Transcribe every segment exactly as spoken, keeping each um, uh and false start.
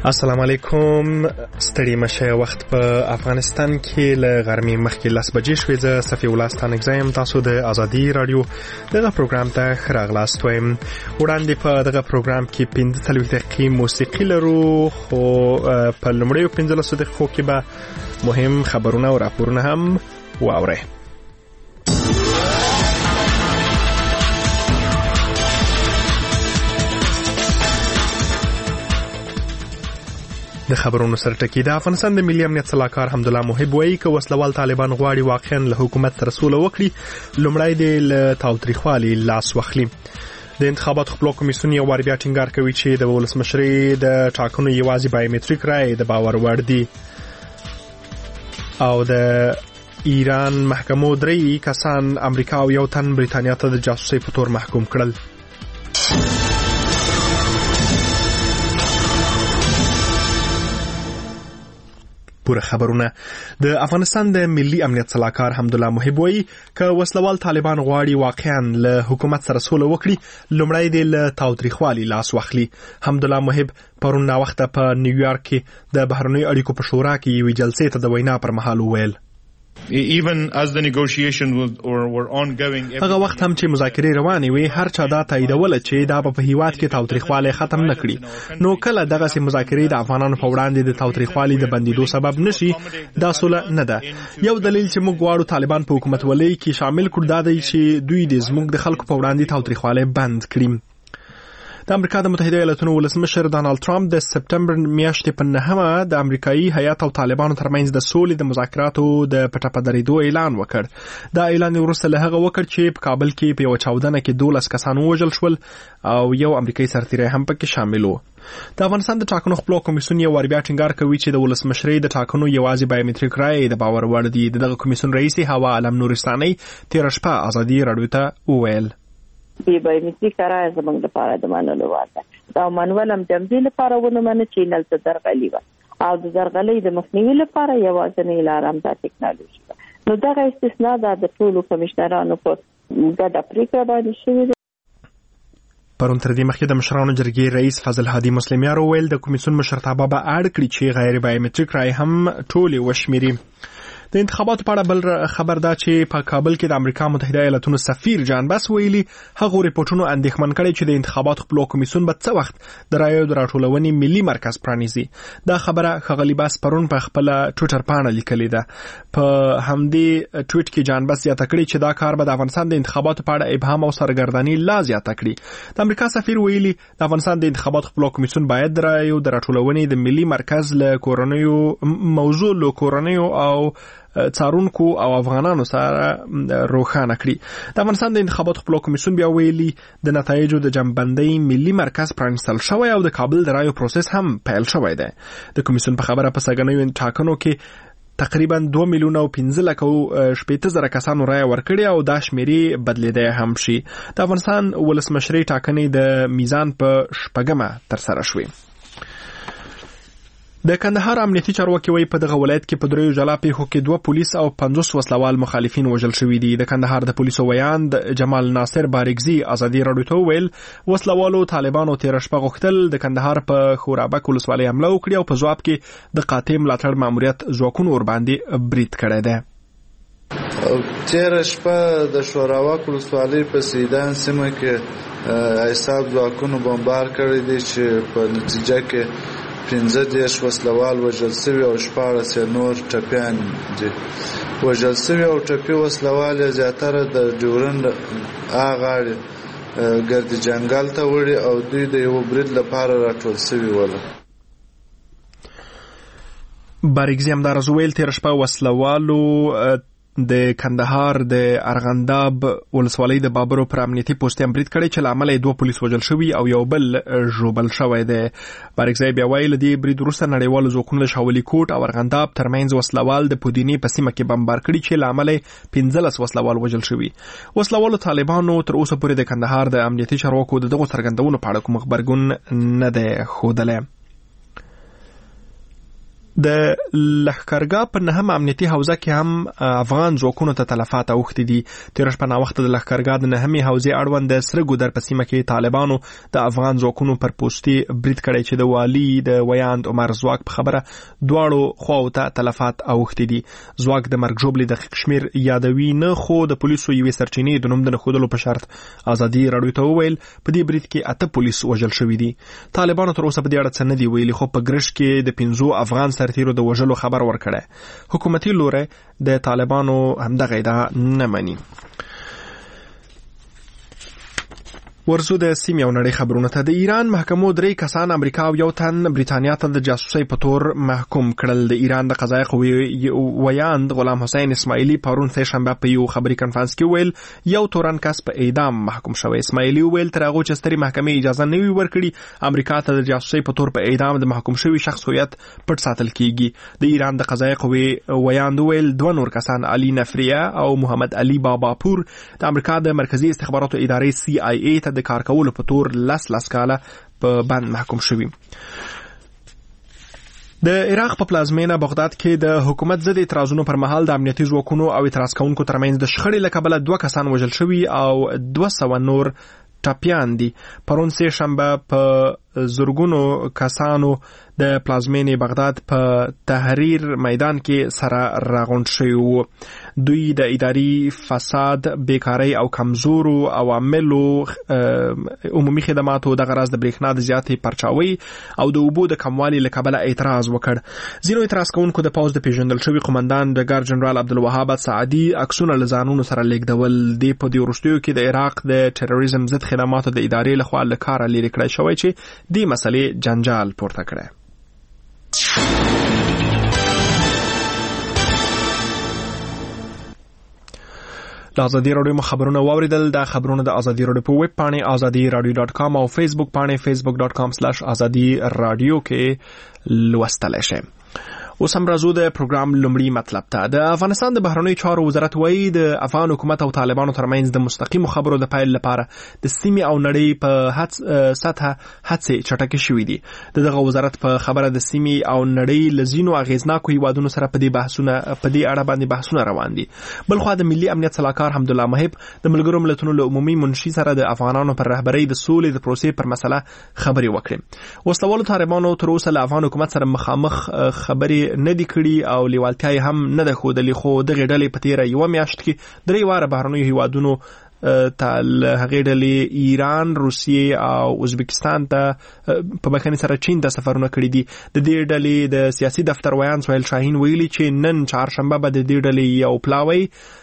السلام علیکم. ستړي مشه. وخت په افغانستان کې له غرمې مخکې لس بجې شوې. زه صفي الله ستانکزایم. تاسو د ازادي رادیو دغه پروګرام ته ښه راغلاست وایم. وړاندې په دغه پروګرام کې پنځه څلوېښت دقیقې موسیقي لرو، خو په لومړیو پنځلسو دقیقو کې به مهم خبرونه او راپورونه هم واورئ. د خبرونو سره ټکی. د افغانستان د ملي امنیت صلاحکار حمدالله محب وایي که وسلوال طالبان غواړي واقعا له حکومت سره سوله وکړي، لومړی دې له تاوتریخوالي لاس واخلي. د انتخاباتو خپلواک کمیسیون یو وار بیا ټینګار کوي چې د ولسمشرۍ د ټاکنو یوازې بایومټریک رایې د باور وړ دي. او د ایران محکمو درې کسان امریکا او یو تن بریتانیا ته د جاسوسۍ په تور محکوم کړل. پوره خبرونه. د افغانستان د ملي امنیت صلاحکار حمدالله محب وایي که وسلوال طالبان غواړي واقعا له حکومت سره سوله وکړي، لومړی دې له تاوتریخوالي لاس واخلي. حمدالله محب پرون ناوخته په نیویارک کې د بهرنیو اړیکو په شورا کې یوې جلسې ته د وینا پر مهال وویل even as the negotiation were ongoing هغه وخت هم چې مذاکرې روانې وي، هر چا دا تاییدوله چې دا په هیواد کې تاوتریخوالی ختم نه کړي. نو کله دغسې مذاکرې د افغانانو په وړاندې د تاوتریخوالي د بندیدو سبب نشي، دا سوله نه ده. یو دلیل چې موږ غواړو طالبان په حکومتولۍ کې شامل کړو دا دی چې دوی د زموږ د خلکو په وړاندې تاوتریخوالی بند کړي. د امریکا د متحده ایالاتونو ولسمشر ډانالډ ټرمپ د سپټمبر میاشتې په نهمه د امریکایي هیات او طالبانو ترمنځ د سولې د مذاکراتو د پټه درېدو اعلان وکړ. دا اعلان وروسته له هغه وکړ چې په کابل کې په یوه چاودنه کې دولس کسان ووژل شول او یو امریکایي سرتیری هم پکې شامل و. د افغانستان د ټاکنو خپلواک کمیسیون یو وار بیا ټینګار کوي چې د ولسمشرۍ د ټاکنو یوازې بایومټریک رایې د باور وړ دي. دغه کمیسیون رئیس هوا علم نورستاني تېره شپه ازادي راډیو ته وویل بی بایومټریک رایه زموږ لپاره د منلو وړ ده. دا منول هم د همدې لپاره ونه منه چې نلته درغلي وه او د درغلۍ د مخنیوي لپاره یوازینۍ لاره هم دا ټکنالوژي ده. نو دغه استثنا دا د ټولو کمشنرانو په ګډه پرېکړه باندې شوې ده. پرون تر دې مخکې د مشرانو جرګې رئیس فضل هادي مسلمیار وویل د کمیسیون مشرتابه به اړ کړي چې غیر بایومټریک رایې هم ټولې وشمیري. د انتخاباتو په اړه بل خبر دا چې په کابل کې د امریکا متحده ایالاتونو سفیر جان بس ویلي هغه ریپورتونو اندېښمن کړي چې د انتخاباتو خپلواک کمیسیون به څه وخت د رایو د راټولونې ملي مرکز پرانیزي. دا خبره ښاغلي بس پرون په خپل ټویټر پاڼه لیکلې ده. په همدې ټویټ کې جان بس زیاته کړي چې دا کار به د افغانستان د انتخاباتو په اړه ابهام او سرګرداني لا زیاته کړي. د امریکا سفیر ویلي د افغانستان د انتخاباتو خپلواک کمیسیون باید د رایو د راټولونې د ملي مرکز له کورنیو موضوع له کورنیو او څارونکو او افغانانو سره روښانه کړي. د افغانستان د انتخاباتو خپلواک کمیسیون بیا ویلي د نتایجو د جمعبندۍ ملي مرکز پرانیستل شوی او د کابل د رایو پروسس هم پیل شوی دی. د کمیسیون په خبره په سږنیو ټاکنو کې تقریبا دوه میلیونه او پنځه لکه او شپېته زره کسانو رایه ورکړې او دا شمیرې بدلیدای هم شي. د افغانستان ولسمشرۍ ټاکنې د میزان په شپږمه ترسره شوې. د کندهار امنیتي چارواکي وایي په دغه ولایت کې په دریو جلا پیښو کې دوه پولیس او پنځوس وسلوال مخالفین وژل شوي دي. د کندهار د پولیسو ویاند جمال ناصر بارګزي ازادي راډیو ته وویل وسلوالو طالبانو تېره شپه غوښتل د کندهار په خورابک ولسوالۍ حمله وکړي او په ځواب کې د قاطع ملاتړ ماموریت ځواکونو ورباندې برید کړی دی. تېره شپه د شوراوک ولسوالۍ په سیدان سیمه کې حساب ځواکونو بمبار کړی دی چې په نتیجه کې پنځه دېرش وسلوال وژل سوي او شپاړس نور ټپیان دي. وژل سوي او ټپي وسلوال زیاتره د ډیورنډ آ غاړې ګرد جنګل ته وړي او دوی د یو برید لپاره راټول سوي ول. بارګزي همداراز ویل تېره شپه وسلوالو د کندهار د ارغنداب ولسوالۍ د بابرو پر امنیتي پوسټ هم برید کړی چې له امله یې دوه پولیس وژل شوي او یو بل ژوبل شوی دی. بارګزی بیا وایي له دې برید وروسته نړیوالو ځواکونو د شاولي کوټ او ارغنداب ترمنځ وسلوال د پودینې په سیمه کې بمبار کړي چې له امله یې پنځلس وسلوال وژل شوي. وسلوالو طالبانو تر اوسه پورې د کندهار د امنیتي چارواکو د دغو څرګندونو په اړه کوم غبرګون نه دی ښودلی. د لښکرګاه په نهم امنیتي حوزه کې هم افغان ځواکونو ته تلفات اوښتي دي. تېره شپه ناوخته د لښکرګاه د نهمې حوزې اړوند د سره ګودر په سیمه کې طالبانو د افغان ځواکونو پر پوستي برید کړی چې د والي د ویاند عمر ځواک په خبره دواړو خواو ته تلفات اوښتي دي. ځواک د مرګ ژوبلې دقیق شمیر یادوي نه، خو د پولیسو یوې سرچینې د نوم د نښودلو په شرط ازادي راډیو ته وویل په دې برید کې اته پولیس وژل شوي دي. طالبانو تر اوسه په دې اړه څه نه دي ویلي، خو په ګرشت کې د پنځو افغان سرتیرو د وژلو خبر ورکړی. حکومتي لوري د طالبانو همدغه ادعا نه مني. ورزو د سیمې او نړۍ خبرونه ته. د ایران محکمو درې کسان امریکا او یو تن بریتانیا ته د جاسوسۍ په تور محکوم کړل. د ایران د قضایي قوې ویاند غلام حسین اسماعیلي پرون سه شنبه په یو خبري کنفرانس کې ویل یو تورن کس په اعدام محکوم شوی. اسماعیلي ویل تر هغه چې ستري محکمې اجازه نه وي ورکړي امریکا ته د جاسوسۍ په تور په اعدام د محکوم شوی شخص هویت پټ ساتل کیږي. د ایران د قضایي قوې ویاند ویل دوه نور کسان علي نفریه او محمد علي باباپور د امریکا د مرکزی استخباراتو ادارې سی آی ای ته د کار کولو په تور لس لس کاله په بند محکوم شوي. د عراق په پلازمینه بغداد کې د حکومت ضد اعتراضونو پر مهال د امنیتي ځواکونو او اعتراض کوونکو ترمنځ د شخړې له کبله دوه کسان وژل شوي او دوه سوه نور ټپیان دي. پرون سه شنبه په زرګونو کسانو د پلازمینې بغداد په تحریر میدان کې سره راغونډ شوي وو. دوی د اداري فساد، بیکارۍ او کمزورو عواملو، عمومي خدماتو، د غراض د برېښنا د زیاتې پرچاوي او د اوبو د کموالي له کبله اعتراض وکړ. ځینو اعتراض کوونکو د پوځ د پیژندل شوي قومندان ډګر جنرال عبدالوهاب سعدي عکسونه له ځانونو سره لیږدول. دی په دې وروستیو کې د عراق د ټیرریزم ضد خدماتو د ادارې لخوا له کاره لرې کړی شوی چې دې مسلې جنجال پورته کړی. د ازادي راډیو خبرونه واوریدل. د خبرونه د ازادي راډیو په ویب پاڼه ازادي راډیو ډاټ کام او فیسبوک پاڼه فیسبوک ډاټ کام سلاش ازادي راډیو کې لوستلی شئ. اوس هم راځو د پروګرام لومړی مطلب ته. د افغانستان د بهرنیو چارو وزارت وایي د افغان حکومت او طالبانو ترمنځ د مستقیمو خبرو د پیل لپاره د سیمې او نړۍ په سطحه هڅې چټکې شوې دي. دغه وزارت په خبره د سیمې او نړۍ لزینو اغیزناکو هیوادونو سره په دې بحثونه په دې اړه باندې بحثونه روان دي. بلخوا د ملي امنیت صلاحکار حمدالله محب د ملګرو ملتونو له عمومي منشي سره د افغانانو پر رهبرۍ د سولې د پروسې پر مسله خبرې وکړې. وسلوالو طالبانو تر اوسه له افغان حکومت سره مخامخ خبرې نه دي کړي او لیوالتیا یې هم نه ده ښودلې، خو دغې ډلې په تېره یوه میاشت کې درې واره بهرنیو هیوادونو ته له هغې ډلې ایران، روسیې او ازبکستان ته په بخښنې سره چین ته سفرونه کړي دي. د دې ډلې د سیاسي دفتر ویان سهیل شاهین ویلي چې نن چهارشنبه به د دې ډلې یو پلاوی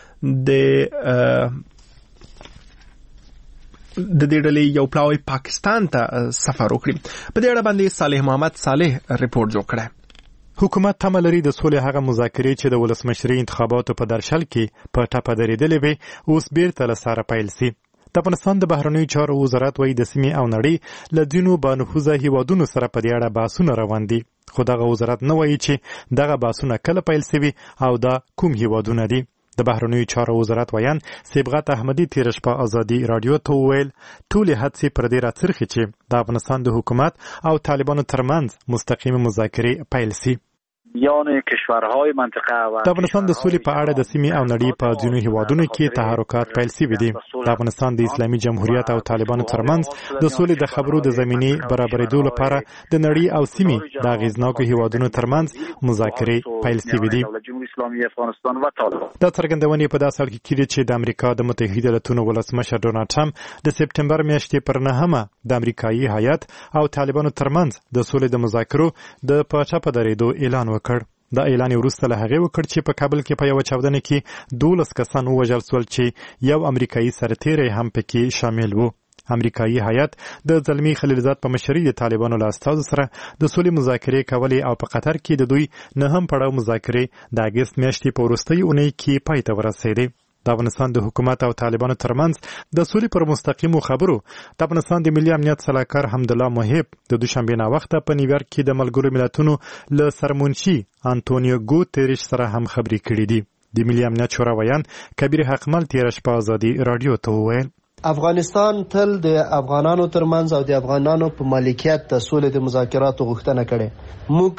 د د دې ډلې یو پلاوی پاکستان ته سفر وکړي. په دې اړه باندې صالح محمد صالح رپورټ جوړ کړی. حکومت تمه لري د سولې هغه مذاکرې چې د ولسمشرۍ انتخاباتو په درشل کې په ټپه درېدلې وي اوس بیرته له سره پیل سي. د افغانستان د بهرنیو چارو وزارت وایي د سیمې او نړۍ له ځینو بانفوذه هیوادونو سره په دې اړه بحثونه روان دي، خو دغه وزارت نه وایي چې دغه بحثونه کله پیل سوي او دا کوم هیوادونه دي. د بهرنیو چارو وزارت ویان صبغت احمدي تېره شپه ازادي راډیو ته وویل ټولې هڅې پر دې راڅرخي چې د افغانستان د حکومت او طالبانو ترمنځ مستقیم مذاکرې پیل سي. میان کشورهای منطقه و د افغانستان د سولې په اړه د سیمې او نړۍ په ځینو هیوادونو کې تحرکات پیل شوي دي. د افغانستان د اسلامي جمهوریت او طالبانو ترمنځ د سولې د خبرو د زمینې برابرېدو لپاره د نړۍ او سیمې د اغیزناکو هیوادونو ترمنځ مذاکرې پیل شوي دي. دا څرګندونې په داسې حال کې کېږي چې د امریکا د متحده ایالاتونو ولسمشر ډونالډ ټرمپ د سپټمبر میاشتې پر نهمه د امریکایي هیات او طالبانو ترمنځ د سولې د مذاکرو د په ټپه درېدو اعلان وکړ. دا اعلان وروسته له هغې وکړ چې په کابل کې په یوه چاودنه کې دولس کسان ووژل شول چې یو امریکایي سرتیری هم پکې شامل و. امریکایي هیات د زلمي خلیلزاد په مشرۍ د طالبانو له استازو سره د سولې مذاکرې کولې او په قطر کې د دوی نهم پړاو مذاکرې د اګست میاشتې په وروستۍ اونۍ کې پای ته ورسېدې. د افغانستان د حکومت او طالبانو ترمنځ د سولې پر مستقیمو خبرو د افغانستان د ملي امنیت صلاحکار حمدالله محب د دوشنبې ناوخته په نیویارک کې د ملګرو ملتونو له سرمنشي انټونیو ګوتریش سره هم خبرې کړې دي. د ملي امنیت شورا ویان کبیر حقمل تېره شپه ازادي راډیو ته وویل افغانستان تل د افغانانو ترمنځ او د افغانانو په مالکیت د سولې د مذاکراتو غوښتنه کړې. موږ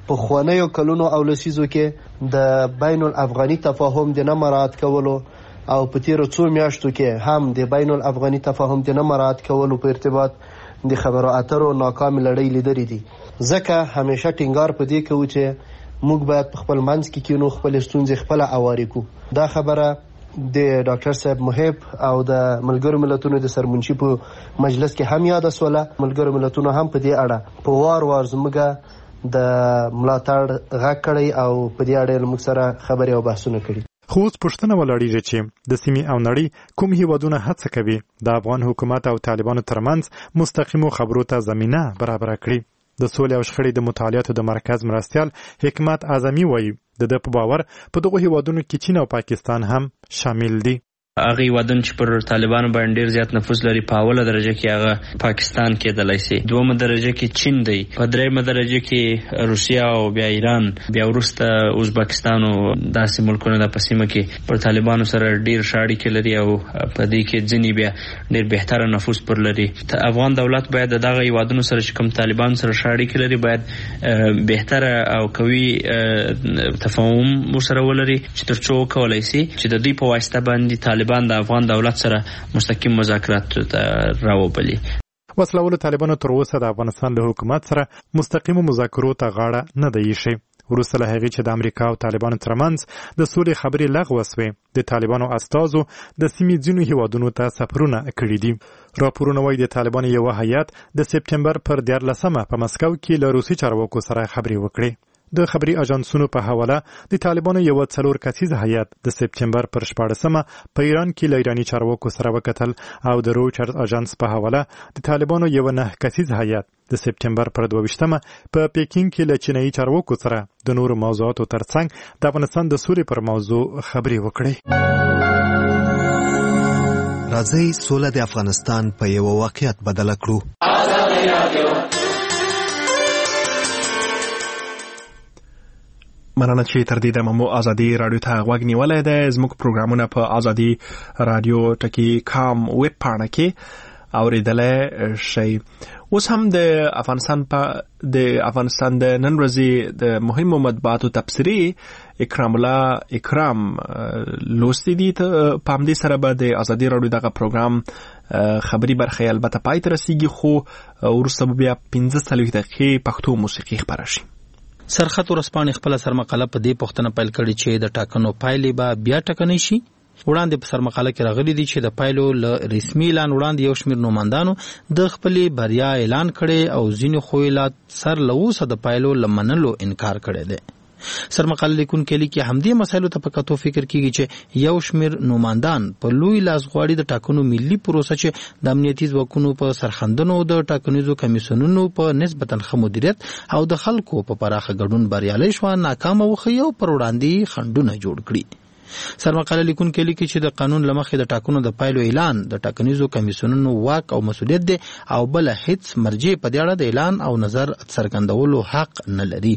په خوانیو کلونو او لسیزو کې د بین الافغاني تفاهم د نه مراعات کولو او په تیرو څو میاشتو کې هم د بین الافغاني تفاهم د نه مراعات کولو په ارتباط د خبرو اترو ناکام لړۍ لیدلې دي. ځکه همیشه ټینګار په دې کوو چې موږ باید په خپل منځ کې کینو، خپل ستونزې خپل اوارې کو. دا خبره د ډاکټر صاحب محب او د ملګرو ملتونو د سرمنشي په مجلس کې هم یاد سوله. ملګرو ملتونو هم په دې اړه په وار وار زموږ د ملاتړ غږ کړی او په دې اړه موږ سره خبرې او بحثونه کړي. خو اوس پوښتنه ولاړیږي چې د سیمې او نړۍ کوم هیوادونه هڅه کوي د افغان حکومت او طالبانو ترمنځ مستقیمو خبرو ته زمینه برابره کړي. د سولې او شخړې د مطالعاتو د مرکز مرستیال حکمت اعظمي وایي د ده په باور په دغو هیوادونو کې چین او پاکستان هم شامل دي. هغه هیوادونه چې پر طالبانو باندې ډیر زیات نفوذ لري په اوله درجه کې هغه پاکستان کېدلی شي، دومره درجه کې چین دی، په دریمه درجه کې روسیا او بیا ایران، بیا وروسته ازبکستان او داسې ملکونه د په سیمه کې پر طالبانو سره ډیر ښه اړیکې لري او په دې کې ځینې بیا ډیر بهتره نفوذ پر لري. افغان دولت باید دغه هیوادونو سره چې کوم طالبان سره ښه اړیکې لري باید بهتره او قوي تفاهم ورسره ولري چې تر څو وکولی شي چې د دوی په واسطه باندې طالبان د افغان دولت سره مستقیم مذاکرات راوبلي. وسلوالو طالبانو تر اوسه د افغانستان له حکومت سره مستقیمو مذاکرو ته غاړه نه دی ایښې. وروسته له هغې چې د امریکا او طالبانو ترمنځ د سولې خبرې لغوه سوې، د طالبانو استازو د سیمې ځینو هیوادونو ته سفرونه کړي دي. راپورونه وایي د طالبانو یوه هیات د سپتمبر پر دیارلسمه په مسکو کې له روسي چارواکو سره خبرې وکړې. د خبري اژانسونو په حواله د طالبانو یو څلور کسیز هیات د سپتمبر پر شپاړسمه په ایران کې له ایراني چارواکو سره وکتل او د رویټرز اژانس په حواله د طالبانو یو نه کسیز هیات د سپتمبر پر دوه ویشتمه په پیکینګ کې له چینایي چارواکو سره د نورو موضوعاتو ترڅنګ د افغانستان د سولې پر موضوع خبرې وکړي. راځي سوله د افغانستان په یو واقعیت بدل کړو. مننه چې تر دې دمه مو ازادي رادیو ته غوږ نیولی دی. زموږ پروګرامونه په ازادي رادیو ټکی کام ویب پاڼه کې اوریدلی شئ. اوس هم د افغانستان په د افغانستان د نن ورځې د مهمو مطبوعاتو تبصرې اکرام الله اکرام لوستي دي. په همدې سره به د ازادي رادیو دغه پروګرام خبري برخه البته پای ته رسیږي، خو وروسته به بیا پنځه څلوېښت دقیقې پښتو موسیقي خپره شي. سرخط ورځپاڼې خپله سرمقاله په دې پوښتنه پیل کړې چې د ټاکنو پایلې به بیا ټاکنې شي. وړاندې په سرمقاله کې راغلي دي چې د پایلو له رسمي اعلان وړاندې یو شمېر نوماندانو د خپلې بریا اعلان کړی او ځینو خو یې لا سر له اوسه د پایلو له منلو انکار کړی دی. سرمقاله لیکونکي لیکي همدې مسایلو ته په کتو فکر کیږي چې یو شمېر نوماندان په لوی لاس غواړي د ټاکنو ملي پروسه چې د امنیتي ځواکونو په سرښندنو د ټاکنیزو کمیسیونونو په نسبتا ښه مدیریت او د خلکو په پراخه ګډون بریالۍ شوه ناکامه وښیي او پر وړاندې خنډونه جوړ کړي. سرمقاله لیکونکي لیکي چې د قانون له مخې د ټاکنو د پایلو اعلان د ټاکنیزو کمیسیونونو واک او مسؤلیت دی او بله هیڅ مرجع په دې اړه د اعلان او نظر څرګندولو حق نه لري.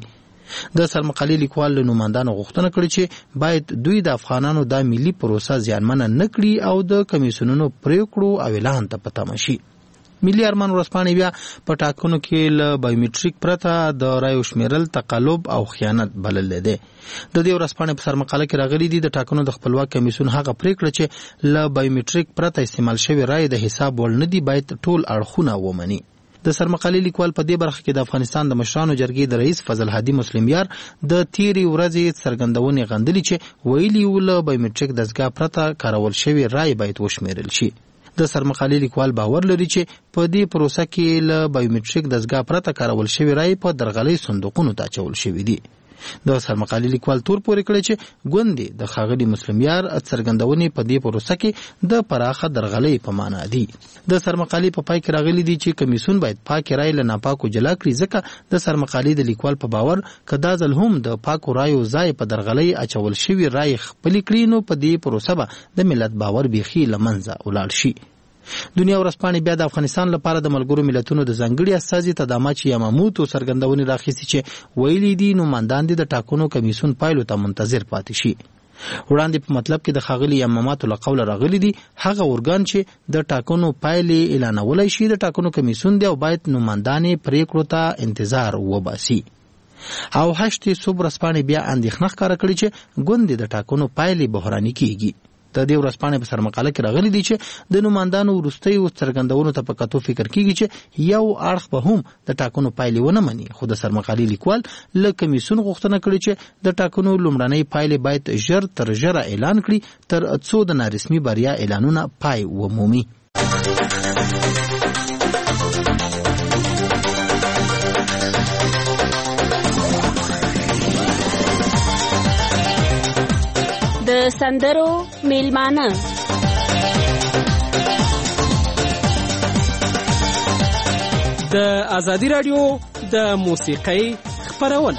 د سرمقالې لیکوال له نوماندانو غوښتنه کړې چې باید دوی د افغانانو دا ملي پروسه زیانمنه نه کړي او د کمیسیونونو پریکړو او اعلان ته په تمه شي. ملي ارمان ورځپاڼې بیا په ټاکنو کې له بایومټریک پرته د رایو شمیرل تقلب او خیانت بللی دی. د دې ورځپاڼې په سرمقاله کې راغلي دي د ټاکنو د خپلواک کمیسیون هغه پریکړه چې له بایومټریک پرته استعمال شوې رایې د حساب وړ نه دي باید ټول اړخونه ومني. د سرمقالې لیکوال په دې برخه کې د افغانستان د مشرانو جرګې د رئیس فضل هادي مسلمیار د تیرې ورځې څرګندونې غندلې چې ویلي و له بایومټریک دستګاه پرته کارول شوې رایې باید وشمیرل شي. د سرمقالې لیکوال باور لري چې په دې پروسه کې له بایومټریک دستګاه پرته کارول شوې رایې په درغلۍ صندوقونو ته اچول شوې دي. د سرمقالې لیکوال تور پورې کړی چې ګوندې د ښاغلي مسلمیار څرګندونې په دې پروسه کې د پراخه درغلۍ په معنا دي. د سرمقالې په پای کې راغلي دي چې کمیسیون باید پاکې رایې له ناپاکو جلا کړي، ځکه د سرمقالې د لیکوال په باور که دا ځل هم د پاکو رایو ځای په درغلۍ اچول شوي رایې خپلې کړي نو په دې پروسه به د ملت باور بیخي له منځه ولاړ شي. دنیا ورځپاڼې بیا د افغانستان لپاره د ملګرو ملتونو د ځانګړي استازي تدامچ یاماموتو څرګندونې راخیستې چې ویلي دي نوماندان دي د ټاکنو کمیسیون پایلو ته منتظر پاتې شي. وړاندې په مطلب کې د ښاغلي یاماماتو له قوله راغلي دي هغه ارګان چې د ټاکنو پایلې اعلانولی شي د ټاکنو کمیسیون دی او باید نوماندان پریکړو ته انتظار وباسي. او هشت صبح رسپانې بیا اندېښنه ښکاره کړې چې ګوندې د ټاکنو پایلې بحراني کیږي. د دې ورځپاڼې په سرمقاله کې راغلي دي چې د نوماندانو وروستیو څرګندونو ته په کتو فکر کیږي چې یو اړخ به هم د ټاکنو پایلې ونه مني، خو د سرمقالې لیکوال له کمیسیون غوښتنه کړې چې د ټاکنو لومړنۍ پایلې باید ژر تر ژره اعلان کړي تر څو د نارسمي بریا اعلانونه پای ومومي. د سندرو میلمانه د ازادي رادیو د موسیقۍ خبرونه.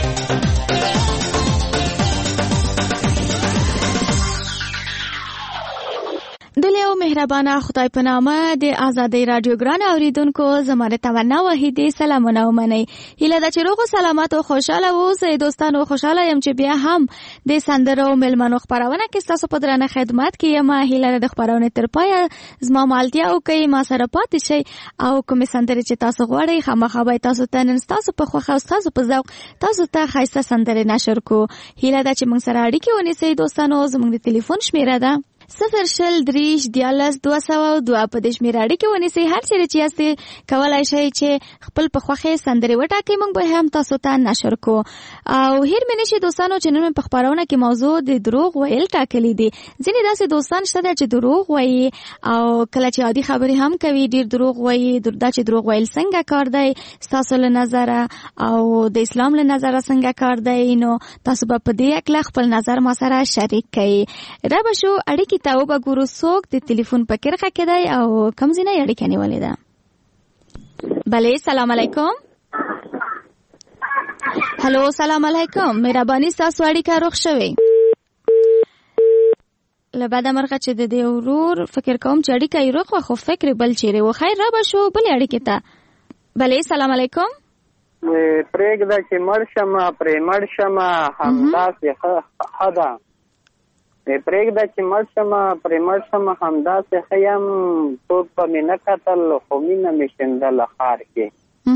دلیو مهربانه خدای په نامه د ازادي رادیو ګران اوریدونکو زموږ تمنا وحیدی سلامونه ومنئ. هیله ده چې روغ او سلامت او خوشاله اوسئ. دوستانو خوشاله یم چې بیا هم د سندرو میلمنو خبرونه کې تاسو په درنه خدمت کې یم. هیله ده د خبرونه تر پایه زما مالتیا او کوي ما سره پاتې شي او کوم سندرې چې تاسو غواړئ خامخا به تاسو ته نن تاسو په خوښه او تاسو په ذوق تاسو ته ښایسته سندرې نشر کو. هیله ده چې موږ سره اړیکې ونیسئ. دوستانو زموږ د ټلیفون شمیره ده صفر شل دریش دیالس دوه سوه دوه. په دې شمیره اړیکې ونیسئ. هر چیرې چې یاستئ کولی شئ چې خپل په خوښې سندرې وټاکئ، موږ به هم تاسو ته نشر کو. او هیر مې نشي دوستانو چې نن په خبرونه کې موضوع د دروغ ویل ټاکلي دي. ځینې داسې دوستان شته چې دروغ وایي او کله چې عادي خبرې هم کوي ډیر دروغ وایي. دا چې دروغ ویل څنګه کار دی ستاسو له نظره او د اسلام له نظره څنګه کار دی، نو تاسو به په دې اړه خپل نظر ما سره شریک کړئ. را به شو اړیکې ته وګورو څوک د ټلیفون په کرخه کې دی او کوم ځای نه اړیکه نیولې ده. بله سلام علیکم. هلو سلام علیکم. مهرباني ستاسو اړیکه روغ شوې. له بعده مرغه چې د دې ورور فکر کوم چې اړیکه یې روغ وه خو فکر بل چیرې و. خیر را به شو بلې اړیکې ته. بله سلام علیکم. پرېږده چې مړ شمه پرې مړ شمه همداسې ښه ده. پرېږده چې مړ شمه پرې مړ شمه همداسې ښه یم. څوک به مې نه کتل خو مینه مې شیندله ښار کې.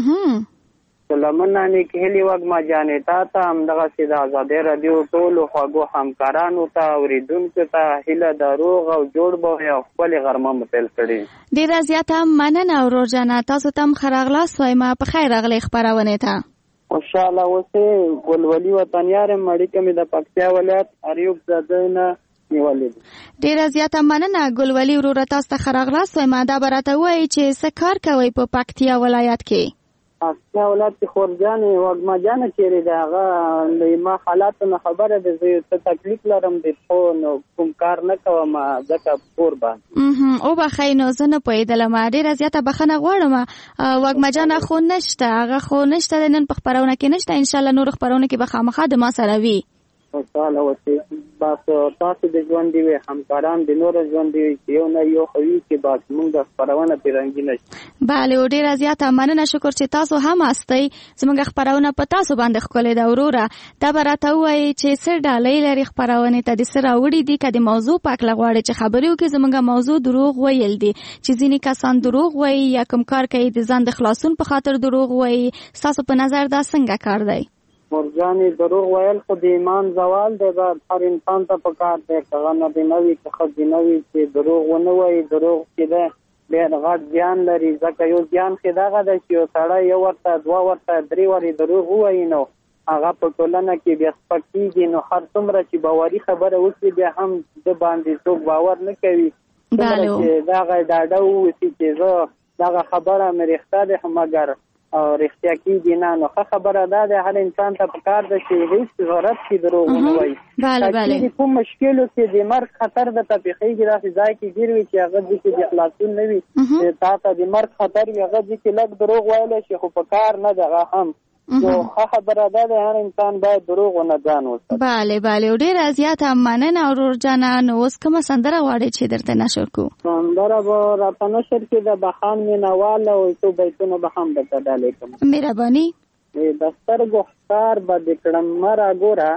سلامونه نیکې هیلې وږمه جانې تا ته، همدغسې د ازادۍ راډیو ټولو خوږو همکارانو ته اورېدونکو ته هیله د روغ او جوړ به وي او ښکلې غرمه مو پیل کړې. ډېره زیاته مننه ورور جانه. تاسو ته هم ښه راغلاست وایم. په خیر راغلی خپرونې ته. خوشحاله اوسئ. ګلولي وطنیار یم. اړیکه مې د پکتیا ولایت اریوب زاده نه نیولې ده. ډېره زیاته مننه ګلولي وروره. تاسو ته ښه راغلاست وایم. دا به راته ووایئ چې څه کار کوئ په پکتیا ولایت کې؟ پکتیا ولایت کې خورجانې وږمه جانه چیرې ده هغه له ما حالاتو نه خبره ده. زه څه تکلیف لرم د پښو نو کوم کار نه کوم ځکه کور باندې. وبخئ نو زه نه پوهېدلم. ډېره زیاته بښنه غواړم. وږمه جانه خو نشته هغه خو نشته د نن په خپرونه کې نشته. انشاءالله نور خپرونه کې به خامخا د ما سره وي. خوشحاله اوسئ. بس تاسو د ژوند دی وي همکاران د نور ژوند دی چې یو نه یو خو وي چې بس موږ د خپرونه پرې رنګینه شي. بله ډېره زیاته مننه. شکر چې تاسو هم هستئ. زموږ خپرونه په تاسو باندې ښکلې ده وروره. دا به راته ووایي چې څه ډالۍ لري خپرونې ته، د څه راوړي دي، که د موضوع په هکله غواړئ چې خبرې وکړي. زموږ موضوع دروغ ویل دي چې ځینې کسان دروغ وایي یا کوم کار کوي د ځان د خلاصون په خاطر دروغ وایي. ستاسو په نظر دا څنګه کار دی؟ مرجانې دروغ ویل خو د ایمان زوال دی. باید هر انسان ته په کار دی که هغه نارینه وي که ښځینه وي چې دروغ ونه وایي. دروغ چې دی ډېر غټ زیان لري. ځکه یو زیان کې دغه ده چې یو سړی یو ورته دوه ورته درې ورې دروغ ووایي نو هغه په ټولنه کې بیا سپک کېږي. نو هر څومره چې باوري خبره وکړي بیا هم د باندې څوک باور نه کوي. څومره چې دغه ډاډه واوسي چې زه دغه خبره مې رښتیا ده مګر او رښتیا کېږي نه. نو ښه خبره دا ده هر انسان ته په کار ده چې هېڅ ضرورت کې دروغ ونه وایي. چې کوم مشکلو کې د مرګ خطر درته پېښېږي داسې ځای کې ګیر وي چې هغه ځای کې د خلاصون نه وي تا ته د مرګ خطر وي هغه ځای کې لږ دروغ ویلی شي خو په کار نه ده هغه هم. نو ښه خبره دا ده هر انسان باید دروغ ونه ځان وساتي. بله بله ډېره زیاته مننه ورور جانه. نو اوس کومه سندره غواړئ چې درته نشر کړو؟ سندره به راته نشر کړي د بخان مینهواله او څو بیتونه به هم درته ډالۍ کړم. مهرباني. د سترګو ښکار به دې کړم مه راګوره.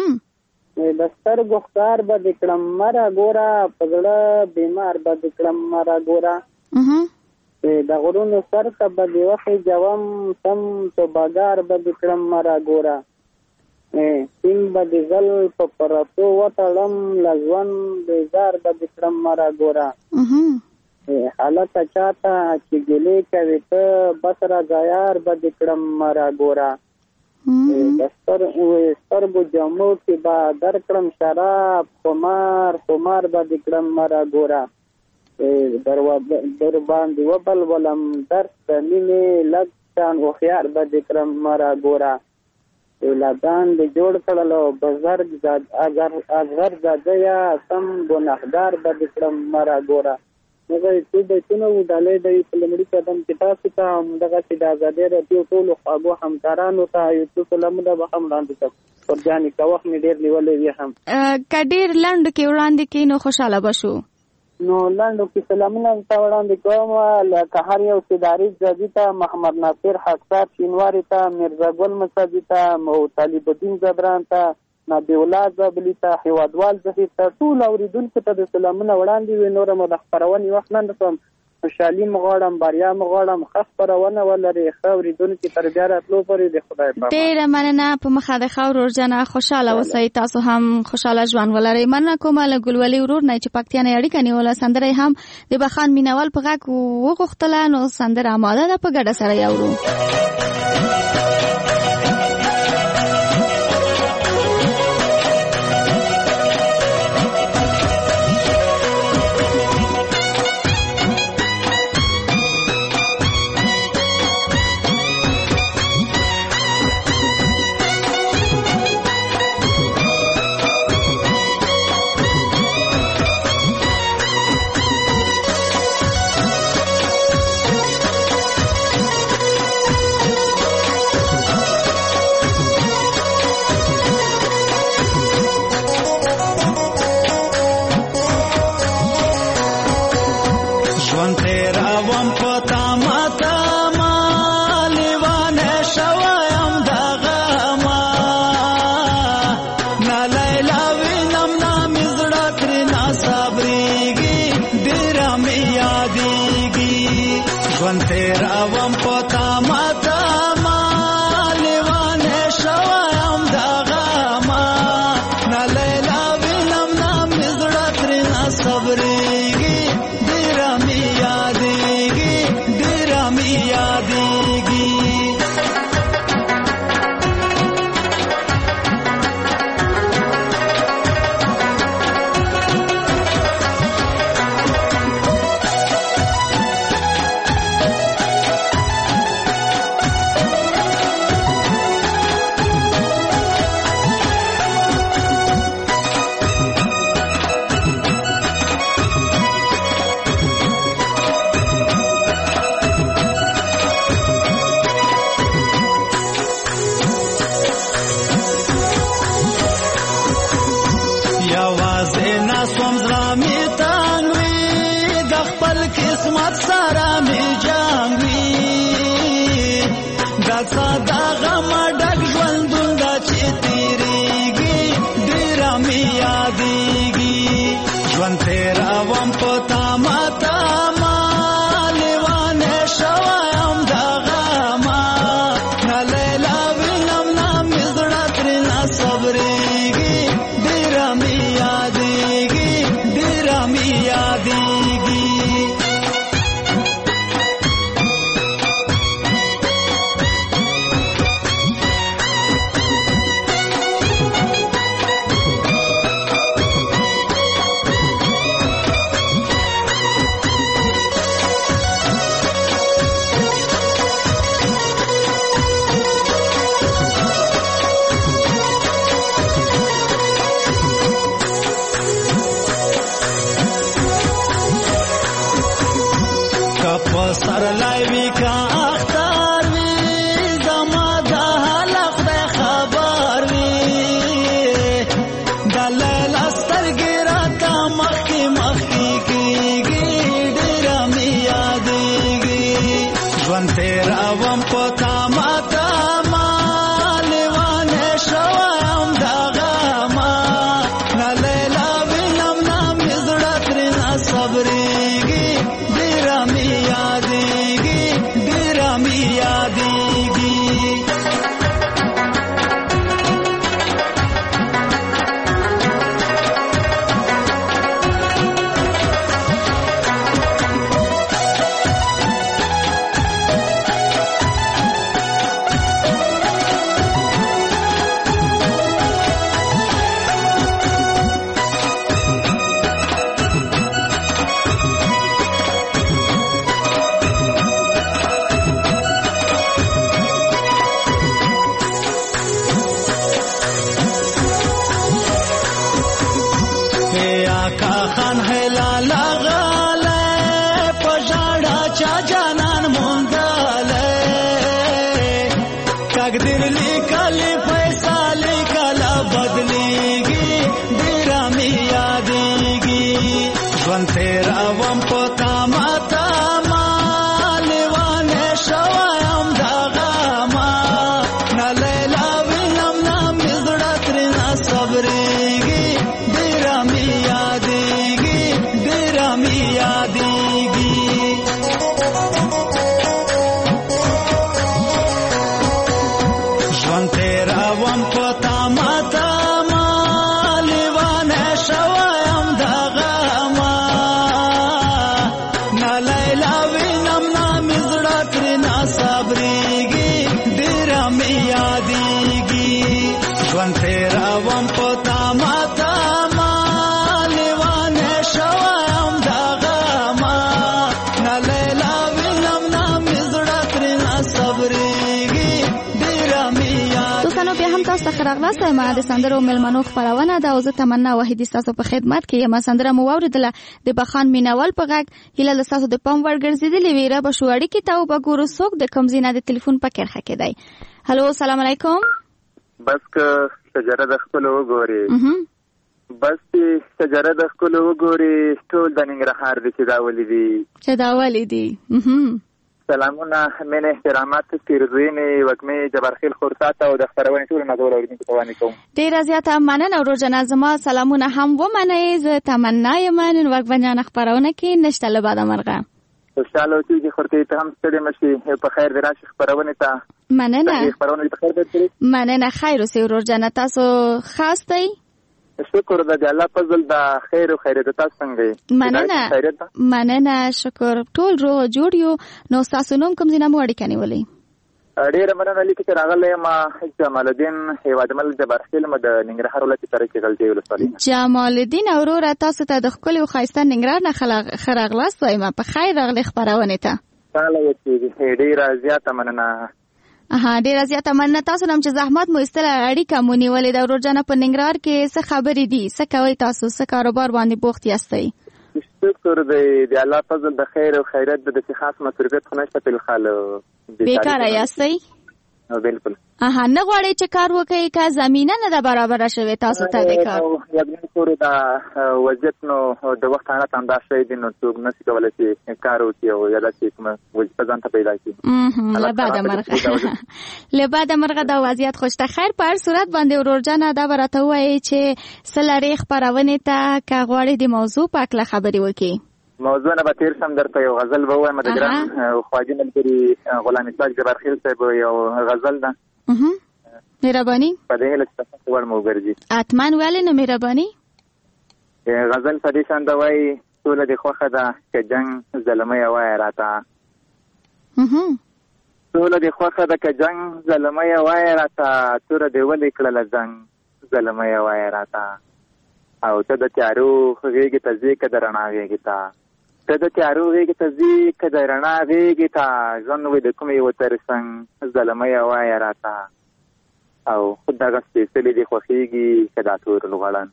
د سترګو ښکار به دې کړم مه راګوره. په زړه بیمار به دې کړم مه راګوره. د غرونو سر ته به د وخې جوم سم توبهګار به د کړم مرا ګوره سینګ به د زل په پرتو وتړم لژوند بیزار به د کړم مرا ګوره حالت چاته چې ګلې کوي ته بس را ځایار به د کړم مرا ګوره د سترګو جامو کې به در کړم شراب خمار خمار به د کړم مرا ګوره در باندې وبل ولم درس د مینې لږ شان هوښیار به د کړم مرا ګوره اولادان د جوړ کړلو بزرګ اصغر زاده یا سم ګناهګار به د کړم مرا ګوره هغه څو بیتونه وو ډالۍ دی په لومړي قدم کې تاسو ته همدغسې د ازادۍ راډیو ټولو خواږو همکارانو ته یو څو سلامونه به هم وړاندې کړم فرجانې که وخت مې ډېر نیولی وي هم که ډېر لنډ کې وړاندې کړي نو خوشحاله به شو نو لنډو کې سلامونه ته وړاندې کوم لکه هر یو سداري ځاځي ته محمد ناصر حق صاحب شینواري ته میرزا ګل مساجي ته مو طالب الدین زبران ته نبی الله زبلی ته هیوادوال ظهیر ته ټول اوریدونکو ته د سلامونه وړاندې وي نوره مو د خپرونې وخت نه رسوم خوشحالي مو غواړم بریا مو غواړم ښه خپرونه ولري ښه اوریدونکي تر بیا راتلو پورې د خدای په امان ډېره مننه په مخه د ښه ورور جانه خوشحاله اوسئ تاسو هم خوشحاله ژوند ولرئ مننه کومه له ګلولي ورور نه چې پکتیا نه اړیکه نیوله سندره هم د بخان مینوال په غږ وغوښتله نو سندره اماده ده په ګډه سره یې اورو خان هلالا غاله پژړا چا جانان مونږاله تقدیر لیکل پیسې لیکل بدلیږي ډیر می یادېږي ژوند تیرا وم پتا ماتا مالوانه شوایم دغه ما نه لیلا وینم نام زړه ترنا صبرېږي ډیر می یادېږي ډیر می یادېږي ژوند تیرا وم پتا ماتا مالوانه شوایم دغه ما نه لیلا وینم نام زړه ترنا صبرېږي ډیر می یادېږي ژوند تیرا وم پتا ماتا مالوانه شوایم دغه ما نه لیلا وینم نام زړه ترنا صبرېږي ډیر می دوستانو بیا هم تاسو ته راغلاست. ما د سندرو ملمنو خبرونه ده او زه تمنا واحدي تاسو په خدمت کې یم. سندره مو واوریدله د بخان میناول په غږ. هیله له تاسو د پام وړ ګرځېدلې وي را به شو اړیکې ته وګورو څوک د کوم ځای نه د ټلیفون په کرښه کې دی. هلو سلام علیکم. بس که شجره د خپلو وګوري بس چې شجره د خپلو وګوري ټول د ننګرهار دي چې دا ولې دي چې دا ولې دي. سلامونه مینه احترامات پیرزوینې وږمې جبارخیل خورسات او د خپرونې ټول نظر اوریدونکو ته وړاندې کوم. ډېره زیاته مننه ورورجانه. زما سلامونه هم ومنئ. زه تمنا یم نن وږمجانه خپرونه کې نشته له باده مرغه. خوشحاله اوسئ چې خورتې ته هم ستړې مه شي. په خیر دې راشي خپرونې ته. مننه خپرونه دې په خیر درته مننه. خیر اوسئ ورورجانه. تاسو خاص دی؟ شکر د الله فضل د خیر او خیریت. تاسو څنګه یې؟ مننه مننه شکر ټول روغ جوړ یو. نو تاسو نوم کوم ځای نه مو اړیکه نیولې؟ ډېره مننه لیکي چې راغلی یم جمال الدین هیوادمل جبارخیل م د ننګرهار ولایت تاریخي غلطي ولسوالۍ. جمال الدین وروره تاسو ته د ښکلي او ښایسته ننګرهار نه ښه راغلاست وایم. په خیر راغلې خپرونې ته. تاله وکړي ډېره زیاته مننه. اها ډیره زیاته مننه. تاسو نم چې زحمت مو ایستله اړیکه مو نیولې ده. ورورجانه په ننګرهار کې څه خبرې دي؟ څه کوئ تاسو؟ څه کاروبار باندې بوخت یاستئ؟ شکر دی د الله فضل د خیر او خیرت د داسې خاص مصروفیت خو نشته فلحال. بیکاره یاستئ؟ بالکل. اها نه غواړئ چې کار وکړئ که زمینه نه ده برابره شوې تاسو ته د کار؟ یقیني پورې د وضعیت نو د وخت حالت همدا شی دی نو څوک نشي کولی چې کار وکړي او یا داسې کومه وظیفه ځان ته پیدا کړي. له باده مرغه له باده مرغه دا وضعیت خو شته. خیر په هر صورت باندې ورورجانه دا به راته ووایئ چې څه لرې خپرونې ته که غواړئ د موضوع په هکله خبرې وکړي؟ موضوع نه به تېر شم درته یو غزل به ووایم. د ګران خواجه ملګري غلام اسحاق جبارخیل صاحب یو غزل ده. مهرباني په دې هیله چې تاسو ور مو وګرځي. حتما ولې نه مهرباني. غزل په دې شان ده وایي سوله دې خوښه ده که جنګ ظلمۍ وایه راته. سوله دې خوښه ده که جنګ ظلمۍ وایه راته. توره دې ولې کړله زنګ ظلمۍ وایه راته. او ته د تیارو غېږې ته ځې که د رڼا غېږې ته. ته د تیارو غېږې ته ځې که د رڼا غېږې ته. ژوند وې د کومې یوه ترڅنګ ظلمۍ وایه راته. او خود دغه سپېڅلي دې خوښېږي که دا تور لوغړن.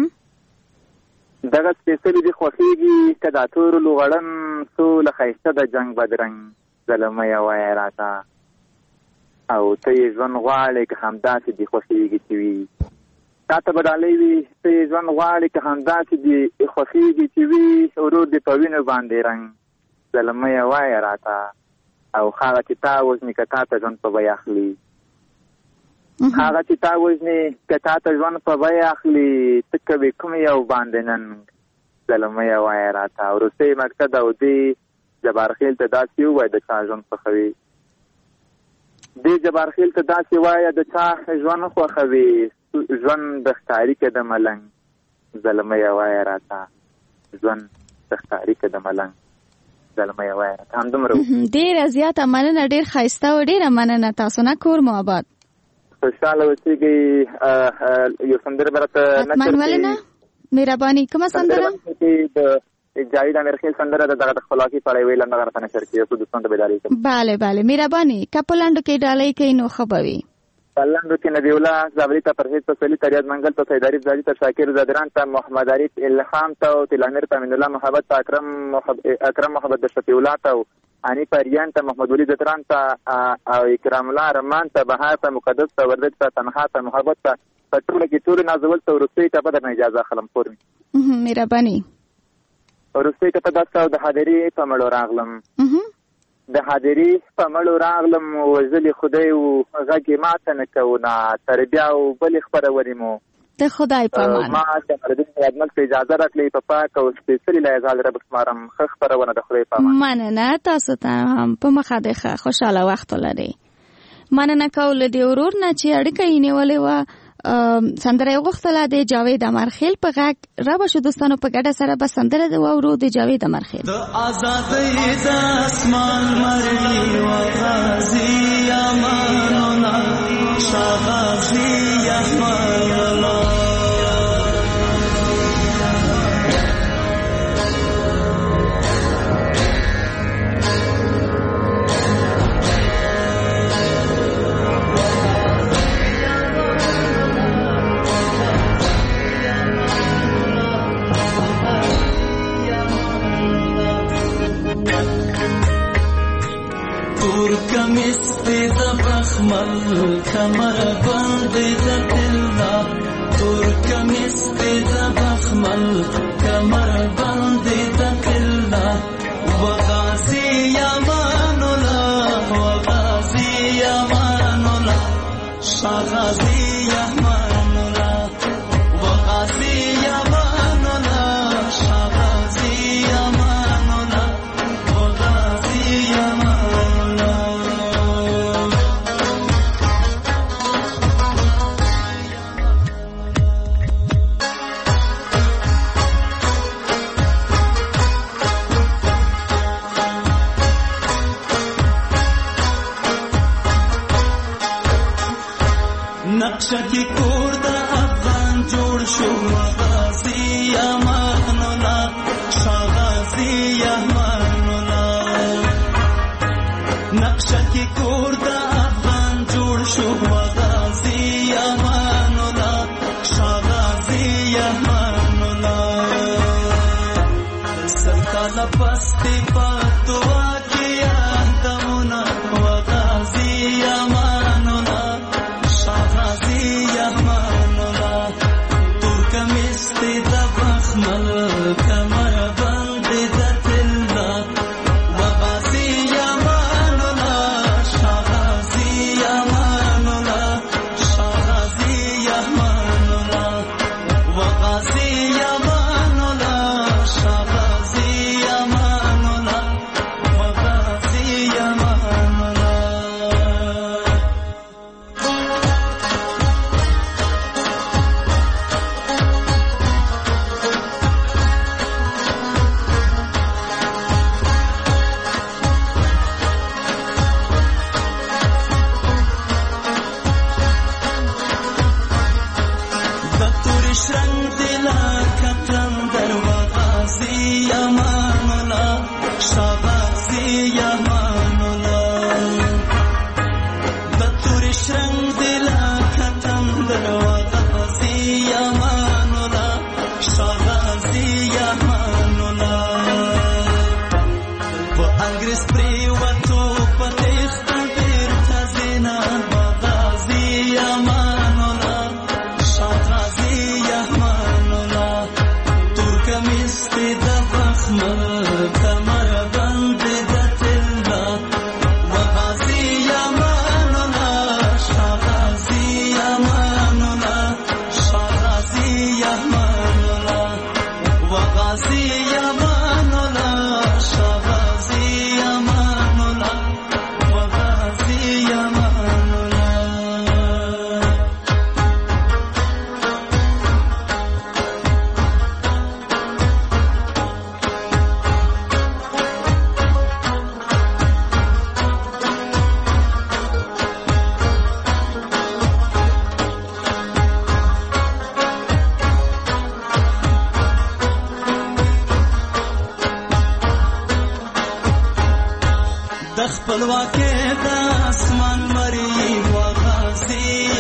دغه سپېڅلي دې خوښېږي که دا تور لوغړن. سوله ښایسته د جنګ بدرنګ ظلمۍ وایه راته. او ته یې ژوند غواړې که همداسې دې خوښېږي چې وي. تا ته به ډالۍ وي ته یې ژوند غواړې که همداسې دې خوښېږي چې وي. ورور دې په وینو باندې رنګ ظلمۍ وایه راته. او هغه چې تا وژني که تا ته ژوند په بیه اخلي. هغه چې تا وژني که تا ته ژوند په بیه اخلي. ته کوې کوم یو باندې نن ظلمۍ وایه راته. وروستی مقصد او دې جبارخیل ته داسې ووایه د چا ژوند خوښوي. دې جبارخیل ته داسې وایه د چا ژوند خوښوي. ژوند د ښکاري که د ملنګ ظلمۍ وایه راته. ژوند د ښکاري که د ملنګ ظلمۍ وایه راته. همدومره ډېره زیاته مننه. ډېر ښایسته و. ډېره مننه. تاسو نه کور مو آباد. خوشحاله اوسېږئ. یو سندره به راته حتما ولې نه مهرباني. کومه سندره؟ د جاوید امیرخیل سندره ده. دغه د خپلواکۍ په اړه یې ویل همدغه راته نشر کړي. څو دوستانو ته بیداري کوم. بله بله مهرباني. که په لنډو کې ډالۍ کوئ نو ښه به وي. پلندو کې نبی الله زابری ته پرهیز تسلی ته ریاض منگل ته سید عارف زادی ته شاکر زادران ته محمد عارف الهام ته تلامیر ته امین الله محبت ته اکرم محب... اکرم محبت د شفیع الله ته انی پریان ته محمد ولی زتران ته او اکرام الله رحمان ته بهار ته مقدس ته وردک ته تنها ته محبت ته پټول کې ټول نازول ته ورسې ته په دغه اجازه خلم پورم مهرباني ورسې ته په داسه د حاضری په مړو راغلم د حاضری په مړو راغلم وزلی خدای او غږی ماته نه کوونه تر بیا او بل خبروري مو ته خدای په امان ما چې د خدمت اجازه راکړې په پاک او سپیشلی لایزال رب سمارم خو خبرونه د خدای په امان مننه تاسو ته هم په مخه خوشاله وخت لري مننه کول دی ورور نه چې اړیکه یې نیولې و سندره غوښتله د جاوید امرخیل په غږ را بشو دوستانو په ګډه سره به سندره د وورو د جاوید امرخیل د آزادۍ د اسمان مری و غازی امانونا شاغازی امانونا کمیستی دا بخمل کمر بندی دا دلنا تور کمیستی دا بخمل کمر بندی دا دلنا وغازی یمانولا وغازی یمانولا شاغازی یمانولا وغازی یمانولا شاغازی یمانولا وغازی یمانولا نقشه کی کور د افغان جوړ شو غازی امانولا شاغازی امانولا نقشه کی کور د افغان جوړ شو غازی امانولا شاغازی امانولا سرکال پستی پاتوا کیا دمونا غازی امانولا کمر بندی دا تلنا وغازی یمانولا شاغازی یمانولا شاغازی یمانولا وغازی یمانولا شاغازی یمانولا وغازی یمانولا خپلواکي د اسمان مری وغازي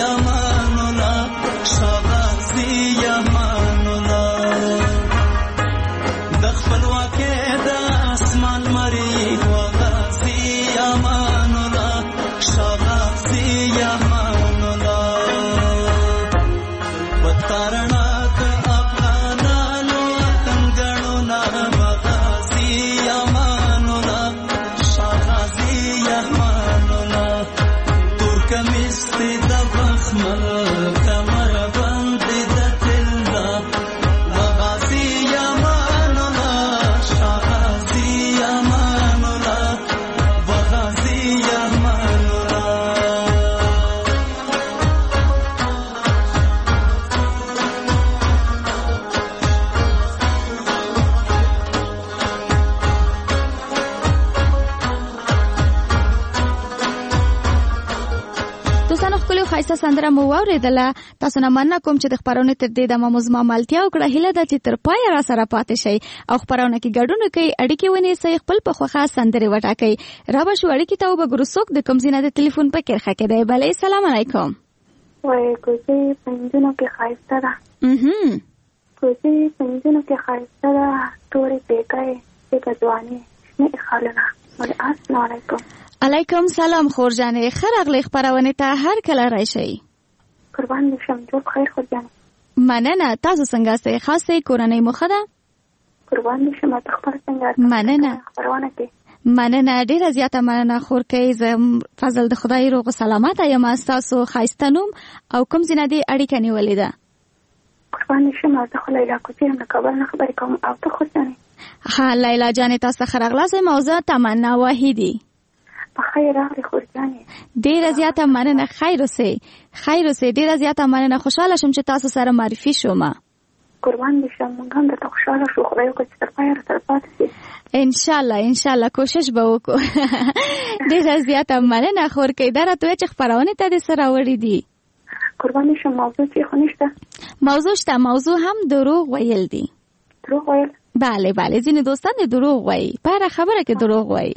خایسته سندره مو واوریدله. تاسو نه مننه کوم چې د خبرونه تر دې د مزما مالتیا او کړه هیله ده چې تر پای را سره پاتې شي او خبرونه کې ګډون کوي، اړیکې ونیسئ، خپل په خوخه سندره وټاکئ. را به شو اړیکې ته وګورو څوک د کوم ځای د ټلیفون په کرخه کې دی. بله السلام علیکم. وای کوزي پنځونو کې خایسته ده. اهم کوزي پنځونو کې خایسته ده. تورې پیکای چې ځواني نه خالنه. السلام علیکم. علیکم سلام خور جانې، خرغلی خبرونه ته هر کله راشي. قربان دې شم. جوړ خیر خور جانې. مننه. تاسو څنګه سئ؟ خاصه کورنۍ مخه ده؟ قربان دې شم. ته خبر څنګه؟ مننه. خبرونه کې مننه، ډیره زیاته مننه خور کې. زم فضل د خدای روغ سلامت یم. تاسو خایسته نوم او کوم ځای دې اړیکه نیولې ده؟ قربان دې شم. زه خو لیلا کوچی نه کابل نه خبرې کوم. او ته خور جانې؟ ها لیلا جانې، تاسو خرغلاسه موضوع تمنا واحدی. خیر راغلی خور جانې. ډیره زیاته مننه. خیر اوسئ. خیر اوسئ. ډیره زیاته مننه. خوشاله شم چې تاسو سره معرفي شوم. قربان دې شم. موږ هم درته خوشاله شو. خدای وکړي چې تر پایه را سره پاتې شي. ان شاء الله ان شاء الله کوشش به وکړو. ډیره زیاته مننه خور کې. دا راته چې خبرونه ته دې سره وړي دي. قربان دې شم. موضوع چې خو نشته. موضوع شته. موضوع هم دروغ ویل دي. دروغ ویل؟ بله بله. ځینې دوستان دې دروغ وایي. په هره خبره کې دروغ وایي.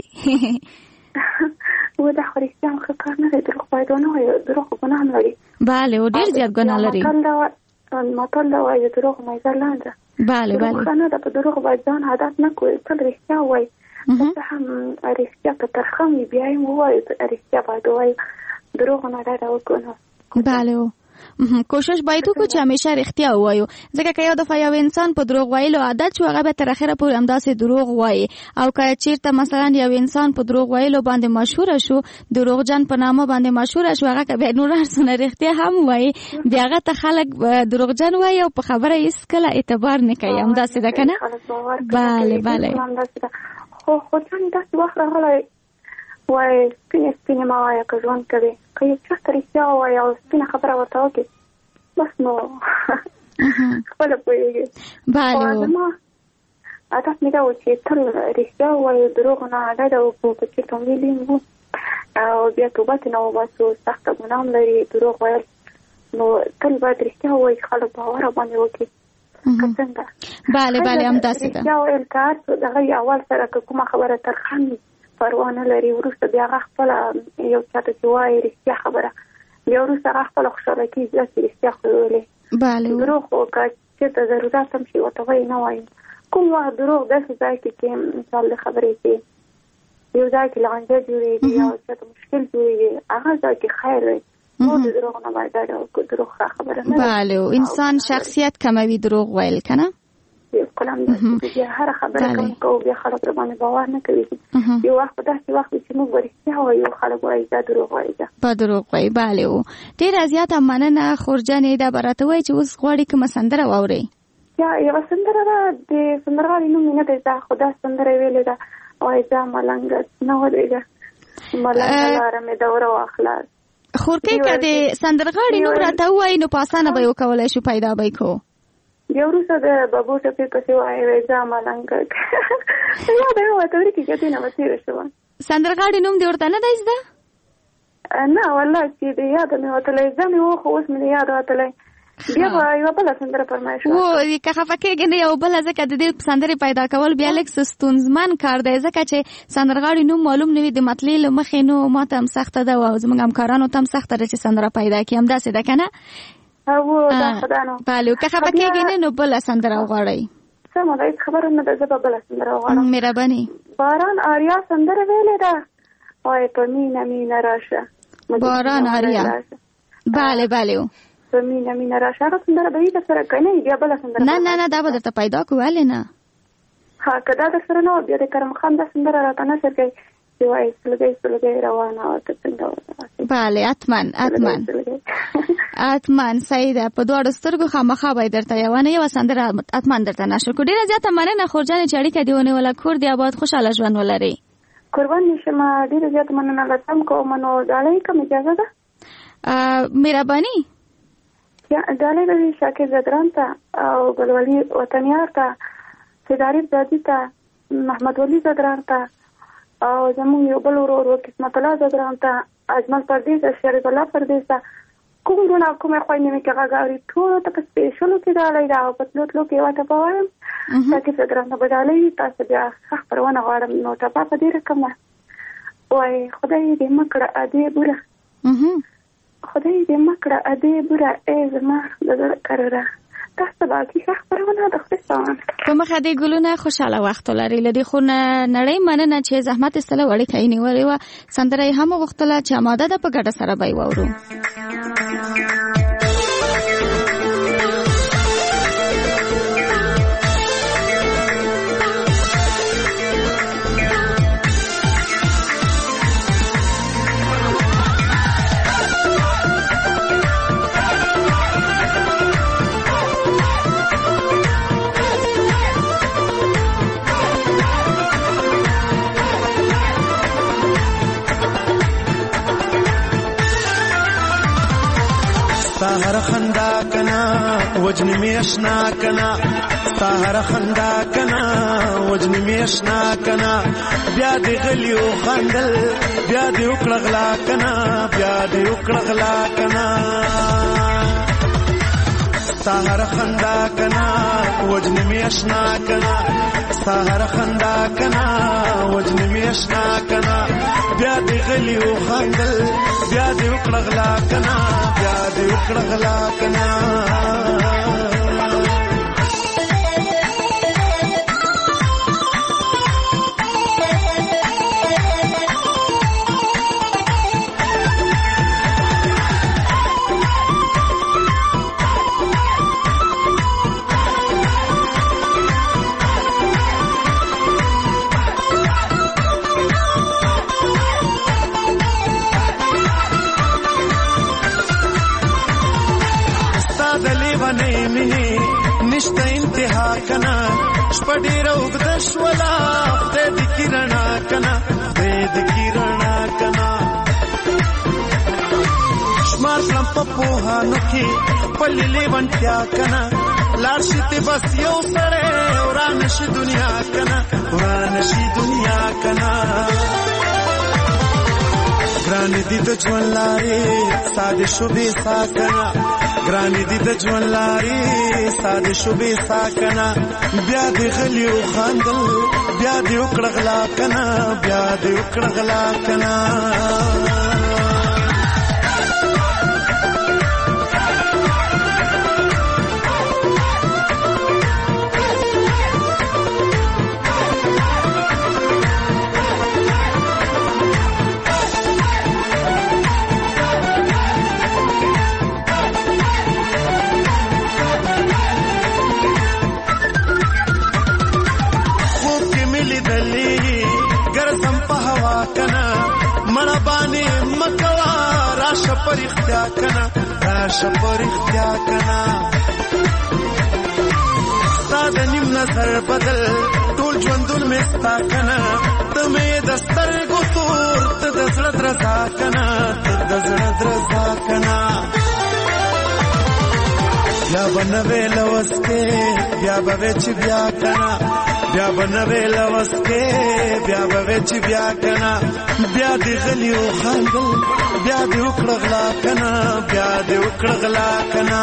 و دا خو رښتیا هم ښه کار نه دی. دروغ باید ونه وایو. دروغ ګناه هم لري. بله او ډېر زیات ګناه لري. متل دا وایي د دروغ مایزه لاندې. بله بله. دروغ ښه نه ده. په دروغ باید ځان عادت نه کړو. تل رښتیا ووایي. څه هم رښتیا که ترخه وي بیا یې ووایو. رښتیا باید ووایو. دروغ نه ډډه وکړو. بله کوشش باید وکړو چې همیشه رښتیا ووایو، ځکه که یو دفعه یو انسان په دروغ ویلو عادت شو هغه به تر اخره پورې همداسې دروغ وایي. او که چیرته مثلا یو انسان په دروغ ویلو باندې مشهور شو، دروغجن په نامه باندې مشهور شو، هغه که به نور ارسونه رښتیا هم وایي بیا هغه ته خلک دروغجن وایي او په خبره هیڅ کله اعتبار نه کوي. همداسې ده که نه؟ بله بله. خو خو ځان داسې وخت راغلی وایي سپینې سپینې مه وایه که ژوند کوي. که یو چا ته رښتیا ووایي او سپینه خبره ورته وکړي بس نو خپله پوهېږي. بله. زما عادت مې دا و چې تل رښتیا ووایو، دروغ نه ډډه وکړو. که چېرته ویلي وو او بیا توبه ترې نه وباسو، سخته ګناه هم لري دروغ ویل. نو تل باید رښتیا ووایي چې خلک باور باندې وکړي. که څنګه؟ بله بله همداسې ده. رښتیا ویل که هر څه د هغې اول سره که کومه خبره ترخه وي پروا نه لري، وروسته بیا هغه خپله یو چا ته چې وایي رښتیا خبره بیا وروسته هغه خپله خوشحاله کېږي داسې رښتیا خو ویلې. بله. دروغ خو که چېرته ضرورت هم شي ورته وایي نه وایي. کوم وخت دروغ داسې ځای کې چې مثال د خبرې چې یو ځای کې لانجه جوړېږي او چاته مشکل جوړېږي هغه ځای کې خیر وي. نو د دروغ نه باید ډډه وکړو. دروغ ښه خبره نه ده. بله. انسان شخصیت کموي دروغ ویل که نه؟ کلام داسې بیا هره خبره کوم کوو بیا خلک را باندې باور نه کوي. یو وخت په داسې وخت چې موږ به رښتیا وایو خلک وایي دا دروغ وایي ده. په دروغ وایي. بله و. ډېره زیاته مننه خور جانې. دا به راته وایي چې اوس غواړي کومه سندره واورئ؟ یا یوه سندره ده د سندرغاړي نوم مې نه دی زده خو دا سندره یې ویلې ده وایي ځه ملنګه نه ودرېږه ملنګه لاره مې دوره واخله. خورکۍ که د سندرغاړي نوم راته ووایي نو په اسانه به یې وکولی شو پیدا به یې کوو. بیا وروسته د ببو ټپې پسې وایي ځه ملنګه یاده یې ورته ورکې ګټې نه به تېره شوه. سندرغاړي نوم دې ورته نه دی زده؟ نه والله چې د یاده مې وتلی زه مې و خو اوس مې د یاده وتلی. بیا به یوه بله سندره فرمایش و که خفه کېږې نه یو بله ځکه د دې سندرې پیدا کول بیا لږ ستونزمن کار دی ځکه چې سندرغاړي نوم معلوم نه وي د مطلع له مخې نو ما ته هم سخته ده او زموږ همکارانو ته هم سخته ده چې سندره پیدا کړي. همداسې ده که نه؟ او دا خدانو. بله. که خفه کېږې نه نو بله سندره وغواړئ. سمه ده هېڅ خبره نه ده زه به بله سندره وغواړم. مهرباني. باران آریا سندره ویلې ده وایي په مینه مینه راشه. باران آریا. بله بله. په مینه مینه راشه هغه سندره به یې در سره که نه بیا بله سندره. نه نه نه دا به درته پیدا کړو. ولې نه؟ ها که دا در سره نه وه بیا د کرم خان دا سندره راته نشر کوي چې وایي سلګۍ سلګۍ روانه وه ته څنګه وه. بله حتما حتما. اتمن سیده په دواړو سترګو خامخا به درته یو نه یو سندره اتمن درته نشر کو. ډیره زیاته مننه خورجان چې اړیکه دی ونیوله. کور دی آباد، خوشاله ژوند ولري. قربان نشم، ډیره زیاته مننه لازم کوم. نو ډالۍ کوم اجازه ده؟ مهرباني ډالۍ د شاکر زدران ته او ګلولي وطنیار ته، سیداری زادی ته، محمد ولی زدران ته او زموږ یو بل ورور قسمت الله زدران ته، اجمل پردیس، شریف الله پردیس ته، کوم ډول کومه خويندې مې کې غاغوري ټول ته په سپیشلو کې ډالۍ دا او په تلو کې واته پوایم چې زدران ته ډالۍ تاسو بیا خبرونه غواړم. نو ته په دې رقم وای خدای دې مکړه ادي بوره خدای دې مکړه ادي بوره ای زما د قراره تاسو باقي خبرونه د خپلوان په مخه دې ګلونه خوشاله وخت لري. لدی خو نړۍ مننه چې زحمت استله وړي کینی وری و سندره هم غختله چې آماده ده په ګډه سره بای وورو. سهر خندا کنا وجن می اشنا کنا سهر خندا کنا وجن می اشنا کنا بیا دې غلیو خندل بیا دې وکړغلا کنا بیا دې وکړغلا کنا سهر خندا کنا وجن می اشنا کنا سهر خندا کنا وجن می اشنا کنا بیا دې غلیو خندل بیا دې وکړغلا کنا بیا دې وکړغلا کنا نشته انتها کنا شپډی روغ د شولا د کیرنا کنا د کیرنا کنا شمار لم په پوهانو کې پللی ونتیا کنا لارشته بس یو سره وران شي دنیا کنا وران شي دنیا کنا ګران دي د ژوند لارې ساده شوبې ساکنا ګران دي د ژوند لارې ساده شوبې ساکنا بیا دې غلیو خاندل بیا دې وکړغلا کنا بیا دې وکړغلا کنا پر اختیا کنا راش پر اختیا کنا ساده نیم نظر بدل ټول ژوندون می ستا کنا ته مې د سترګو تور ته د زړه درزا کنا ته د زړه درزا کنا بیا بنوي لوسکه بیا به چې بیا کنا بیا بنوي لوسکه بیا به چې بیا کنا بیا دې غلیو خاندل بیا دې وکړغلا کنا بیا دې وکړغلا کنا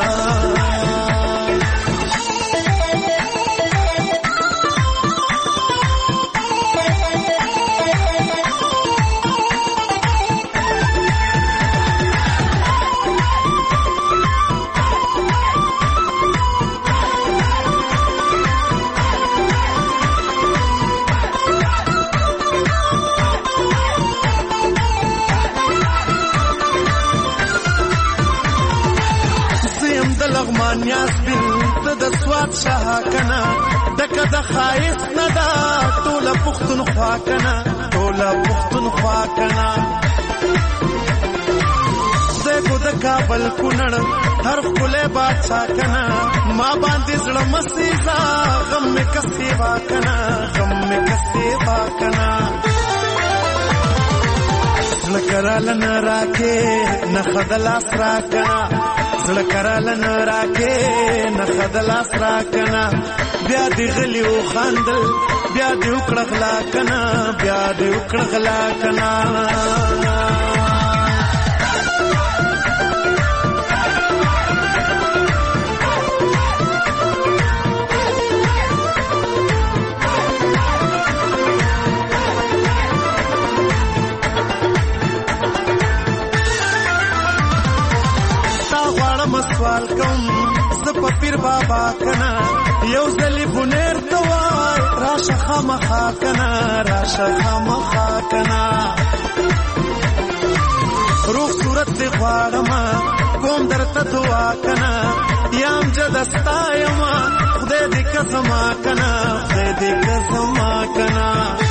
نیاز بنت د سواد شاه کنا دک د خایس ندا ټول پختون خوا کنا ټول پختون خوا کنا د خود کابل کونړ هر خله بادشاہ کنا ما باندې زړه مسیزا غم می کسي وا کنا غم می کسي وا کنا زړه کرال نه راکې نه خدل اسرا کنا زړه کرال نه راکې نه خدل اسرا کنا بیا دی غلی او خاندل بیا دی وکړه غلا کنا بیا دی وکړه غلا کنا سوال کوم زپ پیر بابا کنا یو زلی بنیر توای راشه خامخا کنا راشه خامخا کنا روح صورت دی غواړم کوم درته دعا کنا یم جدستا یم خدای دې قسما کنا خدای دې قسما کنا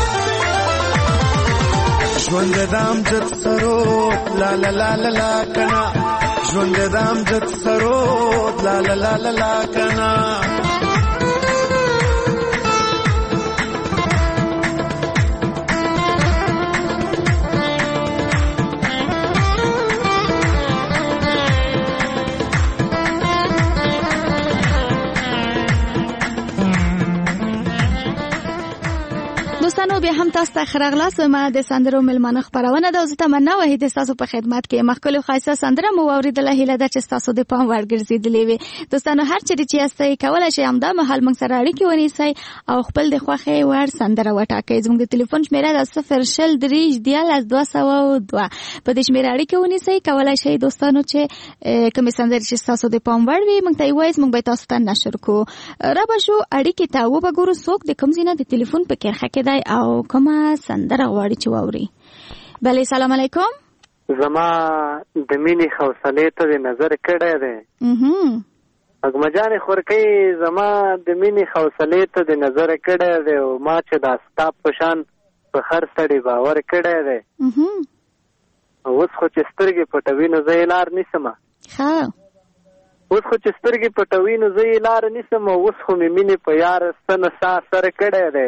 ژوند دام جت سرو لا لا لا لا کنا ژوند دام جت سرو لا لا لا لا کنا دوستانو بیا هم تاسو ته خرغلاس ما د سندرو ملمانه خبرونه د زته مننه وحید تاسو په خدمت کې مخکلو خاصه سندره مو اوریدله هیله ده چې تاسو د پام وړ ګرځیدلې وي دوستانو هر چیرې چې یاستئ کولای شئ همدا مهال موږ سره اړیکې ونیسئ او خپل د خوښې وړ سندره وټاکئ زموږ د ټلیفون شمیره د صفر شل دریش دیارلس دوه سوه او دوه په دې شمیره اړیکې ونیسئ کولای شئ دوستانو چې کومې سندرې چې تاسو د پام وړ وي موږ ته یې وایئ موږ به تاسو ته نشر کوو رابه شو اړیکې ته وبګورو څوک د کوم ځای نه د ټلیفون په کرښه کې دی او کومه سندره غواړي چې واوري بله سلام علیکم زما د مینې حوصلې ته د نظر کړی دی اګمجانې خورکۍ زما د مینې حوصلې ته د نظر کړی دی او ما چې دا ستا په شان په هر سړي باور کړی دی اوس خو چې سترګې پټوي نو زه یې لار نیسم اوس خو چې سترګې پټوي نو زه یې لار نیسم اوس خو مې مینې په یار سن سا سره کړی دی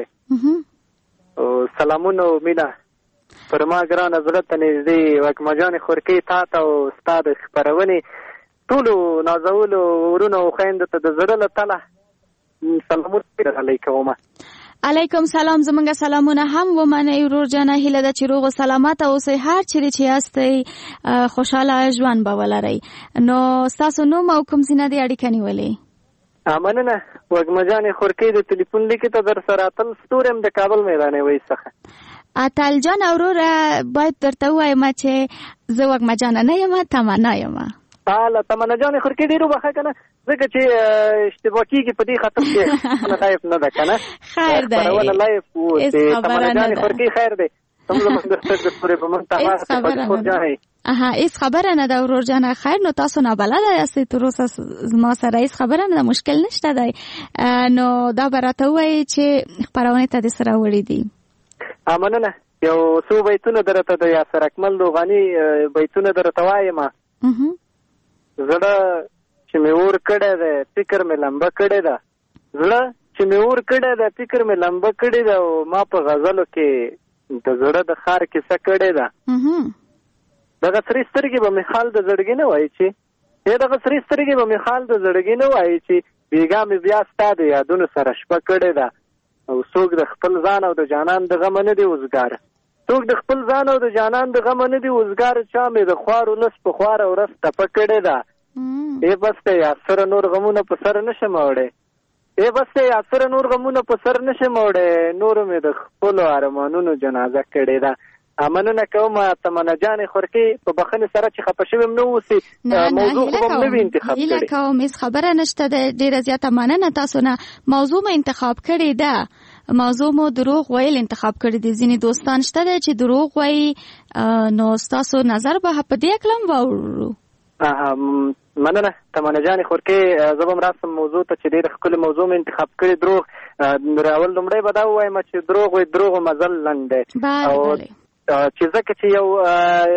سلامونه او مینه پر ما ګرانه زړه ته نږدې وکمجانې خورکۍ تا ته او ستا د خپرونې ټولو نازولو ورونو او خویندو ته د زړه له تله سلامونه درغلی کومه علیکم سلام زمونږ سلامونه هم ومنئ ورور جانه هیله ده چې روغ و سلامت اوسئ هر چیرې چې یاستئ خوشحاله ژوند به ولرئ نو ستاسو نوم او کوم ځای نه دې اړیکه نیولې مننه وږمجانې خورکۍ د ټلیفون لیکې ته در سره اتل ستوری یم د کابل میدانې وایي څخه اتل جان وروره باید درته ووایم چې زه وږمجانه نه یم تمنا یم هله تمنا جانې خورکۍ ډېر وبخښه که نه ځکه چې اشتباه کېږي په دې خاطر چې لایف نه ده که نه خیر دی خپرونه لایف و تمنا جانې خورکۍ خیر دی ته زموږ د سترګو پورې په موږ ته اها هیڅ خبره نه ده ورور جانه خیر نو تاسو نابلده یاستئ تر اوسه زما سره هیڅ خبره نه ده مشکل نشته دی نو دا به راته ووایئ چې خپرونې ته دې سره وړي دي مننه یو څو بیتونه درته د یاسر اکمل دوغاني بیتونه درته وایم زړه چې مې اور کړی دی فکر مې لمبه کړې ده زړه چې مې اور کړی دی فکر مې لمبه کړې ده او ما په غزلو کې د زړه د ښار کیسه کړې ده دغه سرې سترګې به مې خال د زړګي نه وایي چې دغه سرې سترګې به مې خال د زړګي نه وایي چې بېګا مې بیا ستا د یادونو سره شپه کړې ده او څوک د خپل ځان او د جانان د غمه نه دی وزګار څوک د خپل ځان او د جانان د غمه نه دی وزګار چا مې د خوار ولس په خواره ورځ تپه کړې ده ای بس ته یاد سره نور غمونه په سر نشم وړی ای بس ته یاد سره نور غمونه په سر نشم وړی نور مې د خپلو ارمانونو جنازه کړې ده مننه کوم تمنا جانې خورکۍ په بخښنې سره چې خفه شویم نه اوسې موضوع خو به م نه وي انتخاب کړې هیله کوم هېڅ خبره نشته ده ډېره زیاته مننه تاسو نه موضوع مو انتخاب کړې ده موضوع مو دروغ ویل انتخاب کړی دي ځینې دوستان شته دی چې دروغ وایي نو ستاسو نظر به په دې کلم واورو مننه تمنا جانې خورکۍ زه به م راسم موضوع ته چې ډېره ښکلې موضوع مې انتخاب کړې دروغ اول لومړی به دا ووایم چې دروغ وایي دروغ مزل لنډ دی چې ځکه چې یو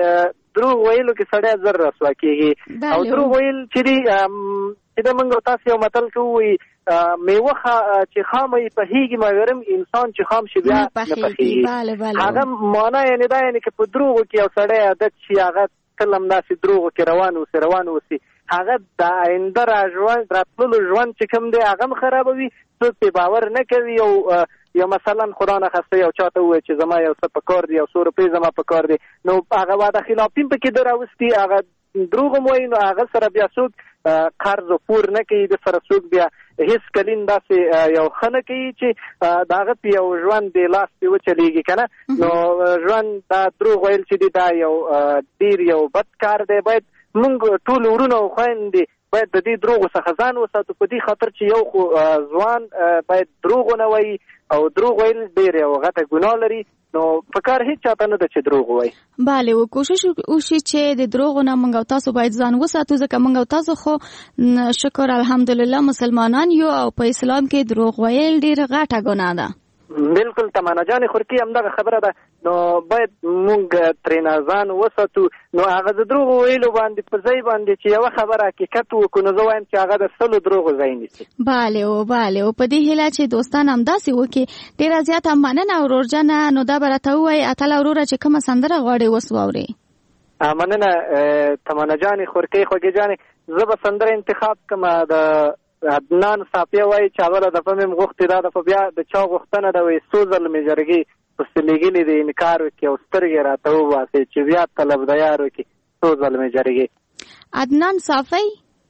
دروغ ویلو کې سړی زر رسوا کېږي او دروغ ویل چې دی چې د موږ تاسو یو متل کوي میوه چې خامه یې پخېږي مګرم انسان چې خام شي بیا نه پخېږي. هغه معنا یعنې دا یعنې که په دروغو کې یو سړی عادت شي هغه تل همداسې دروغو کې روان اوسي روان اوسي هغه د آینده را ژوند راتللو ژوند چې کوم دی هغه هم خرابوي. څوک پرې باور نه کوي. یو یو مثلا خدا نخواسته یو چاته ووایي چې زما یو څه په کار دی یو څو روپۍ زما په کار دی نو هغه وعده خلافي هم پکې ده راوستي هغه دروغ هم وایي نو هغه سره بیا څوک قرض پور نه کوي د سره څوک بیا هیڅ کلین داسې یو ښه نه کوي چې د هغه په یو ژوند د لاس پې وچلېږي که نه نو ژوند دا دروغ ویل چې دی دا یو ډېر یو بد کار دی. باید موږ ټول ورونه او خویندې باید د دې دروغو څخه ځان وساتو په دې خاطر چې یو خو ځوان باید دروغ ونه وایي او دروغ ویل ډېر یو غټه ګناه لري نو په کار هیڅ چاته نه ده چې دروغ وایي. بله و کوشش وشي چې د دروغو نه موږ او تاسو باید ځان وساتو ځکه موږ او تاسو خو شکر الحمدلله مسلمانان یو او په اسلام کې دروغ ویل ډېره غټه ګناه ده. بالکل تمانا جان خورکی همدغه خبره ده نو باید مونږ ترېنه ځان وساتو. نو هغه د دروغو ویلو باندې په ځای باندې چې یوه خبره حقیقت وکړو نو زه وایم چې هغه د سلو دروغو ځای نیسي. بله او بله او په دې هیله چې دوستان همداسې وکړي. ډېره زیاته مننه ورورجنه. نو دا به راته ووایي اتله وروره چې کومه سندره غواړې اوس واورې؟ مننه تمانا جانې خورکۍ خوږې جانې. زه به سندره انتخاب کړم د عدنان صافیه وایي چې اوله دفعه مې غوښتې دا دفعه بیا د چا غوښتنه ده وایي څو ځل مې جرګې پسې لېږلي دي انکار وکړي او سترګې راته وباسي چې بیا طلب د یار وکړي څو ځل مې جرګې. عدنان صافی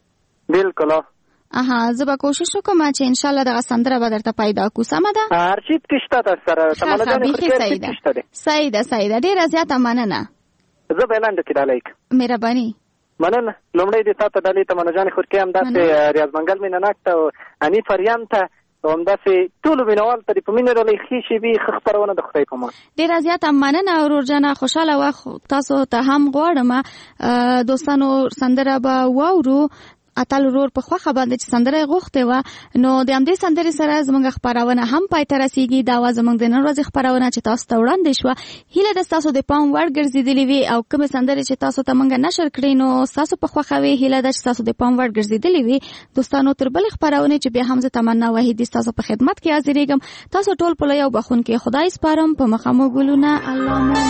بالکل اها زه به کوشش وکړم چې انشاءالله دغه سندره به درته پیدا کړو. سمه ده؟ ارشیف کې شته در سره تمانا جانې خورکۍ ارشیف کې شته دی. صحیح ده صحیح ده ډېره زیاته مننه. زه به اعلان درکړي ډالۍ کوم. مهرباني مننه. لومړی دې تا ته ډالۍ تمانا جانې خورکۍ همداسې ریاض منګل مینه ناک ته او حنیف اریان ته او همداسې ټولو مینوال ته دې په مینه ډالۍ ښې شېبې ښه خپرونه د خدای په امان. ډېره زیاته مننه ورورجانه. خوشحاله وه تاسو ته هم غواړم دوستانو سندره به واورو. اتل ورور په خوښه باندې چې سندره غوښتې وه نو د همدې سندرې سره زموږ خپرونه هم پای ته رسېږي. دا وه زموږ د نن ورځې خپرونه چې تاسو ته وړاندې شوه. هیله ده ستاسو د پام وړ ګرځېدلې وي او کومې سندرې چې تاسو ته موږ نشر کړې نو ستاسو په خوښه وي. هیله ده چې ستاسو د پام وړ ګرځېدلې وي. دوستانو تر بلې خپرونې چې بیا هم زه تمنا وحیدي ستاسو په خدمت کې حاضرېږم. تاسو ټول په لوی او بخښونکي خدای سپارم. په مخه مو ګلونه. الله مو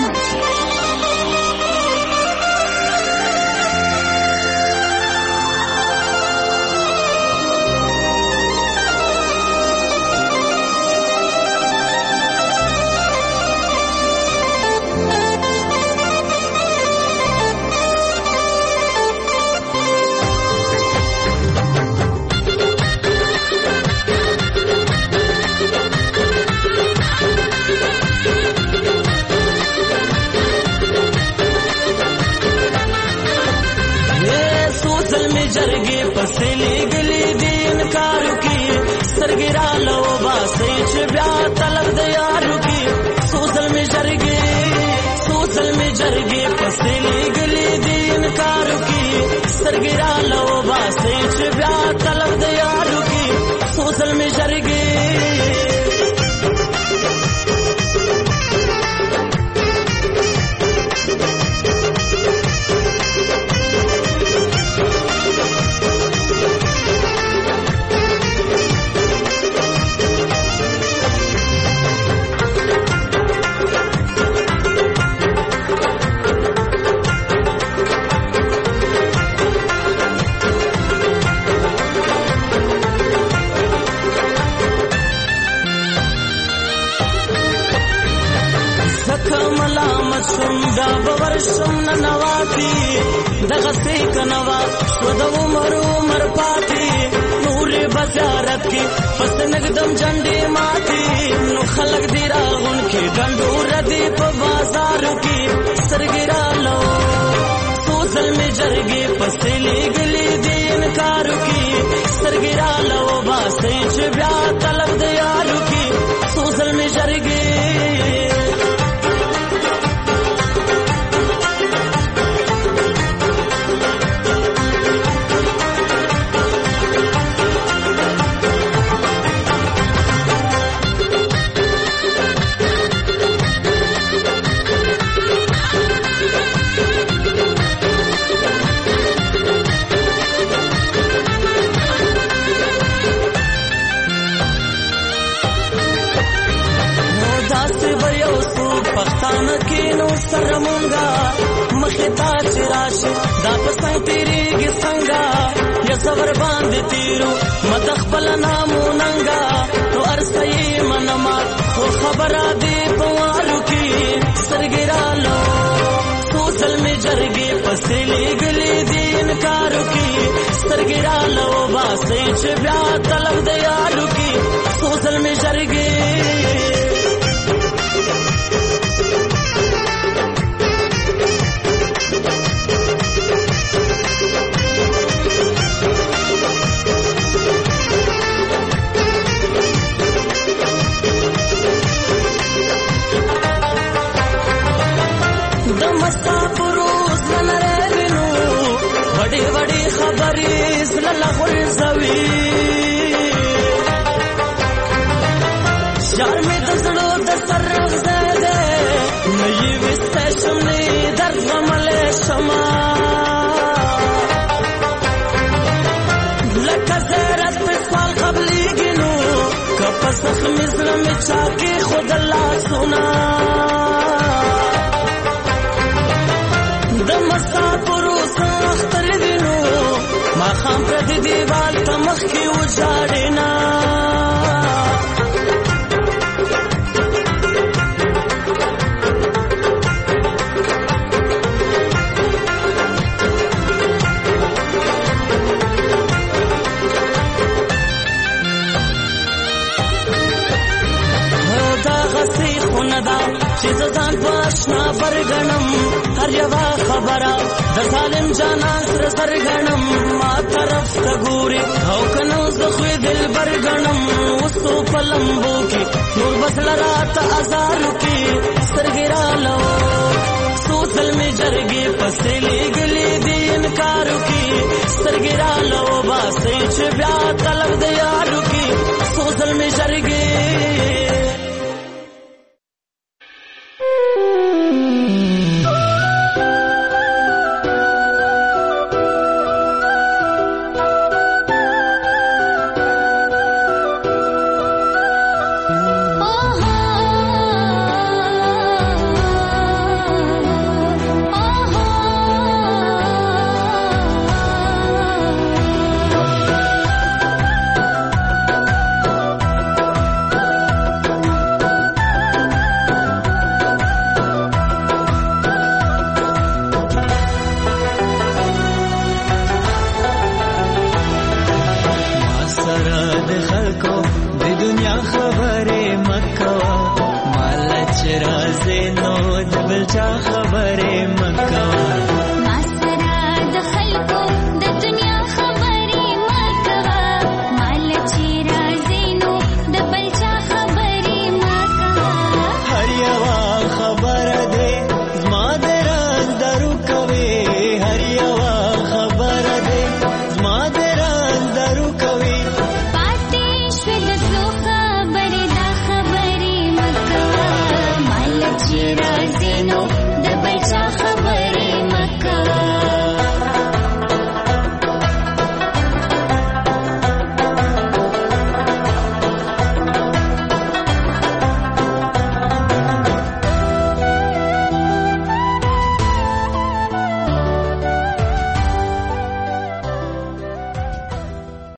جرګې پسې لېږلي دي انکارو کې سترګې راله وباسئ چې بیا طلب د یارو کې څو ځل مې جرګې څو ځل مې جرګې پسې لېږلي دي انکارو کې سترګې راله وباسئ چې بیا طلب د یارو کې څو ځل مې جرګې دا باور شم ننواتی دغه سې کنوا شو د عمر عمر پاتې نور بازارت کې پس نګدم جنډې ماتي نو خلک دی راغون کې ډنډور دی په بازار کې سرګرا لو سوزل می جرګې پس لګلې دي انکار کې سرګرا لو باسې چې بیا طلب دی یارو کې سوزل می جرګې پسنګ تیریږي څنګه یا صبر باندې تیرو مدخ بل نامو ننګا نو ارسې منما خو خبره دی پوالو کې سرګرالو سوسل می جرګي پسې لګلې دي انکارو کې سرګرالو باسي چې بیا طلب دی یارو کې سوسل می جرګي وړي وړي خبرې زله غورځوي یار مې د زړه د سر غزاده نه یې وسته شملې درد غملې شما لکه زرت په سوال قبلېږي نو که په زخمې زړه مې چا کې خود الله سنا د مسافرو سختر دینو ما خام پر دی دیوال تمخ کی وجاړینا دا غسی خوندا چې ځان پښنا برګنم هر یو خبره د ظالم جانا سر سرګنم ما طرف ته ګوري او کنو زه خو دل برګنم وسو پلمبو کې نور بسل رات ازارو کې سرګرالو سوسل می جرګي پسې لګلې دي انکارو کې سرګرالو باسي چې بیا طلب دی یارو کې سوسل می جرګي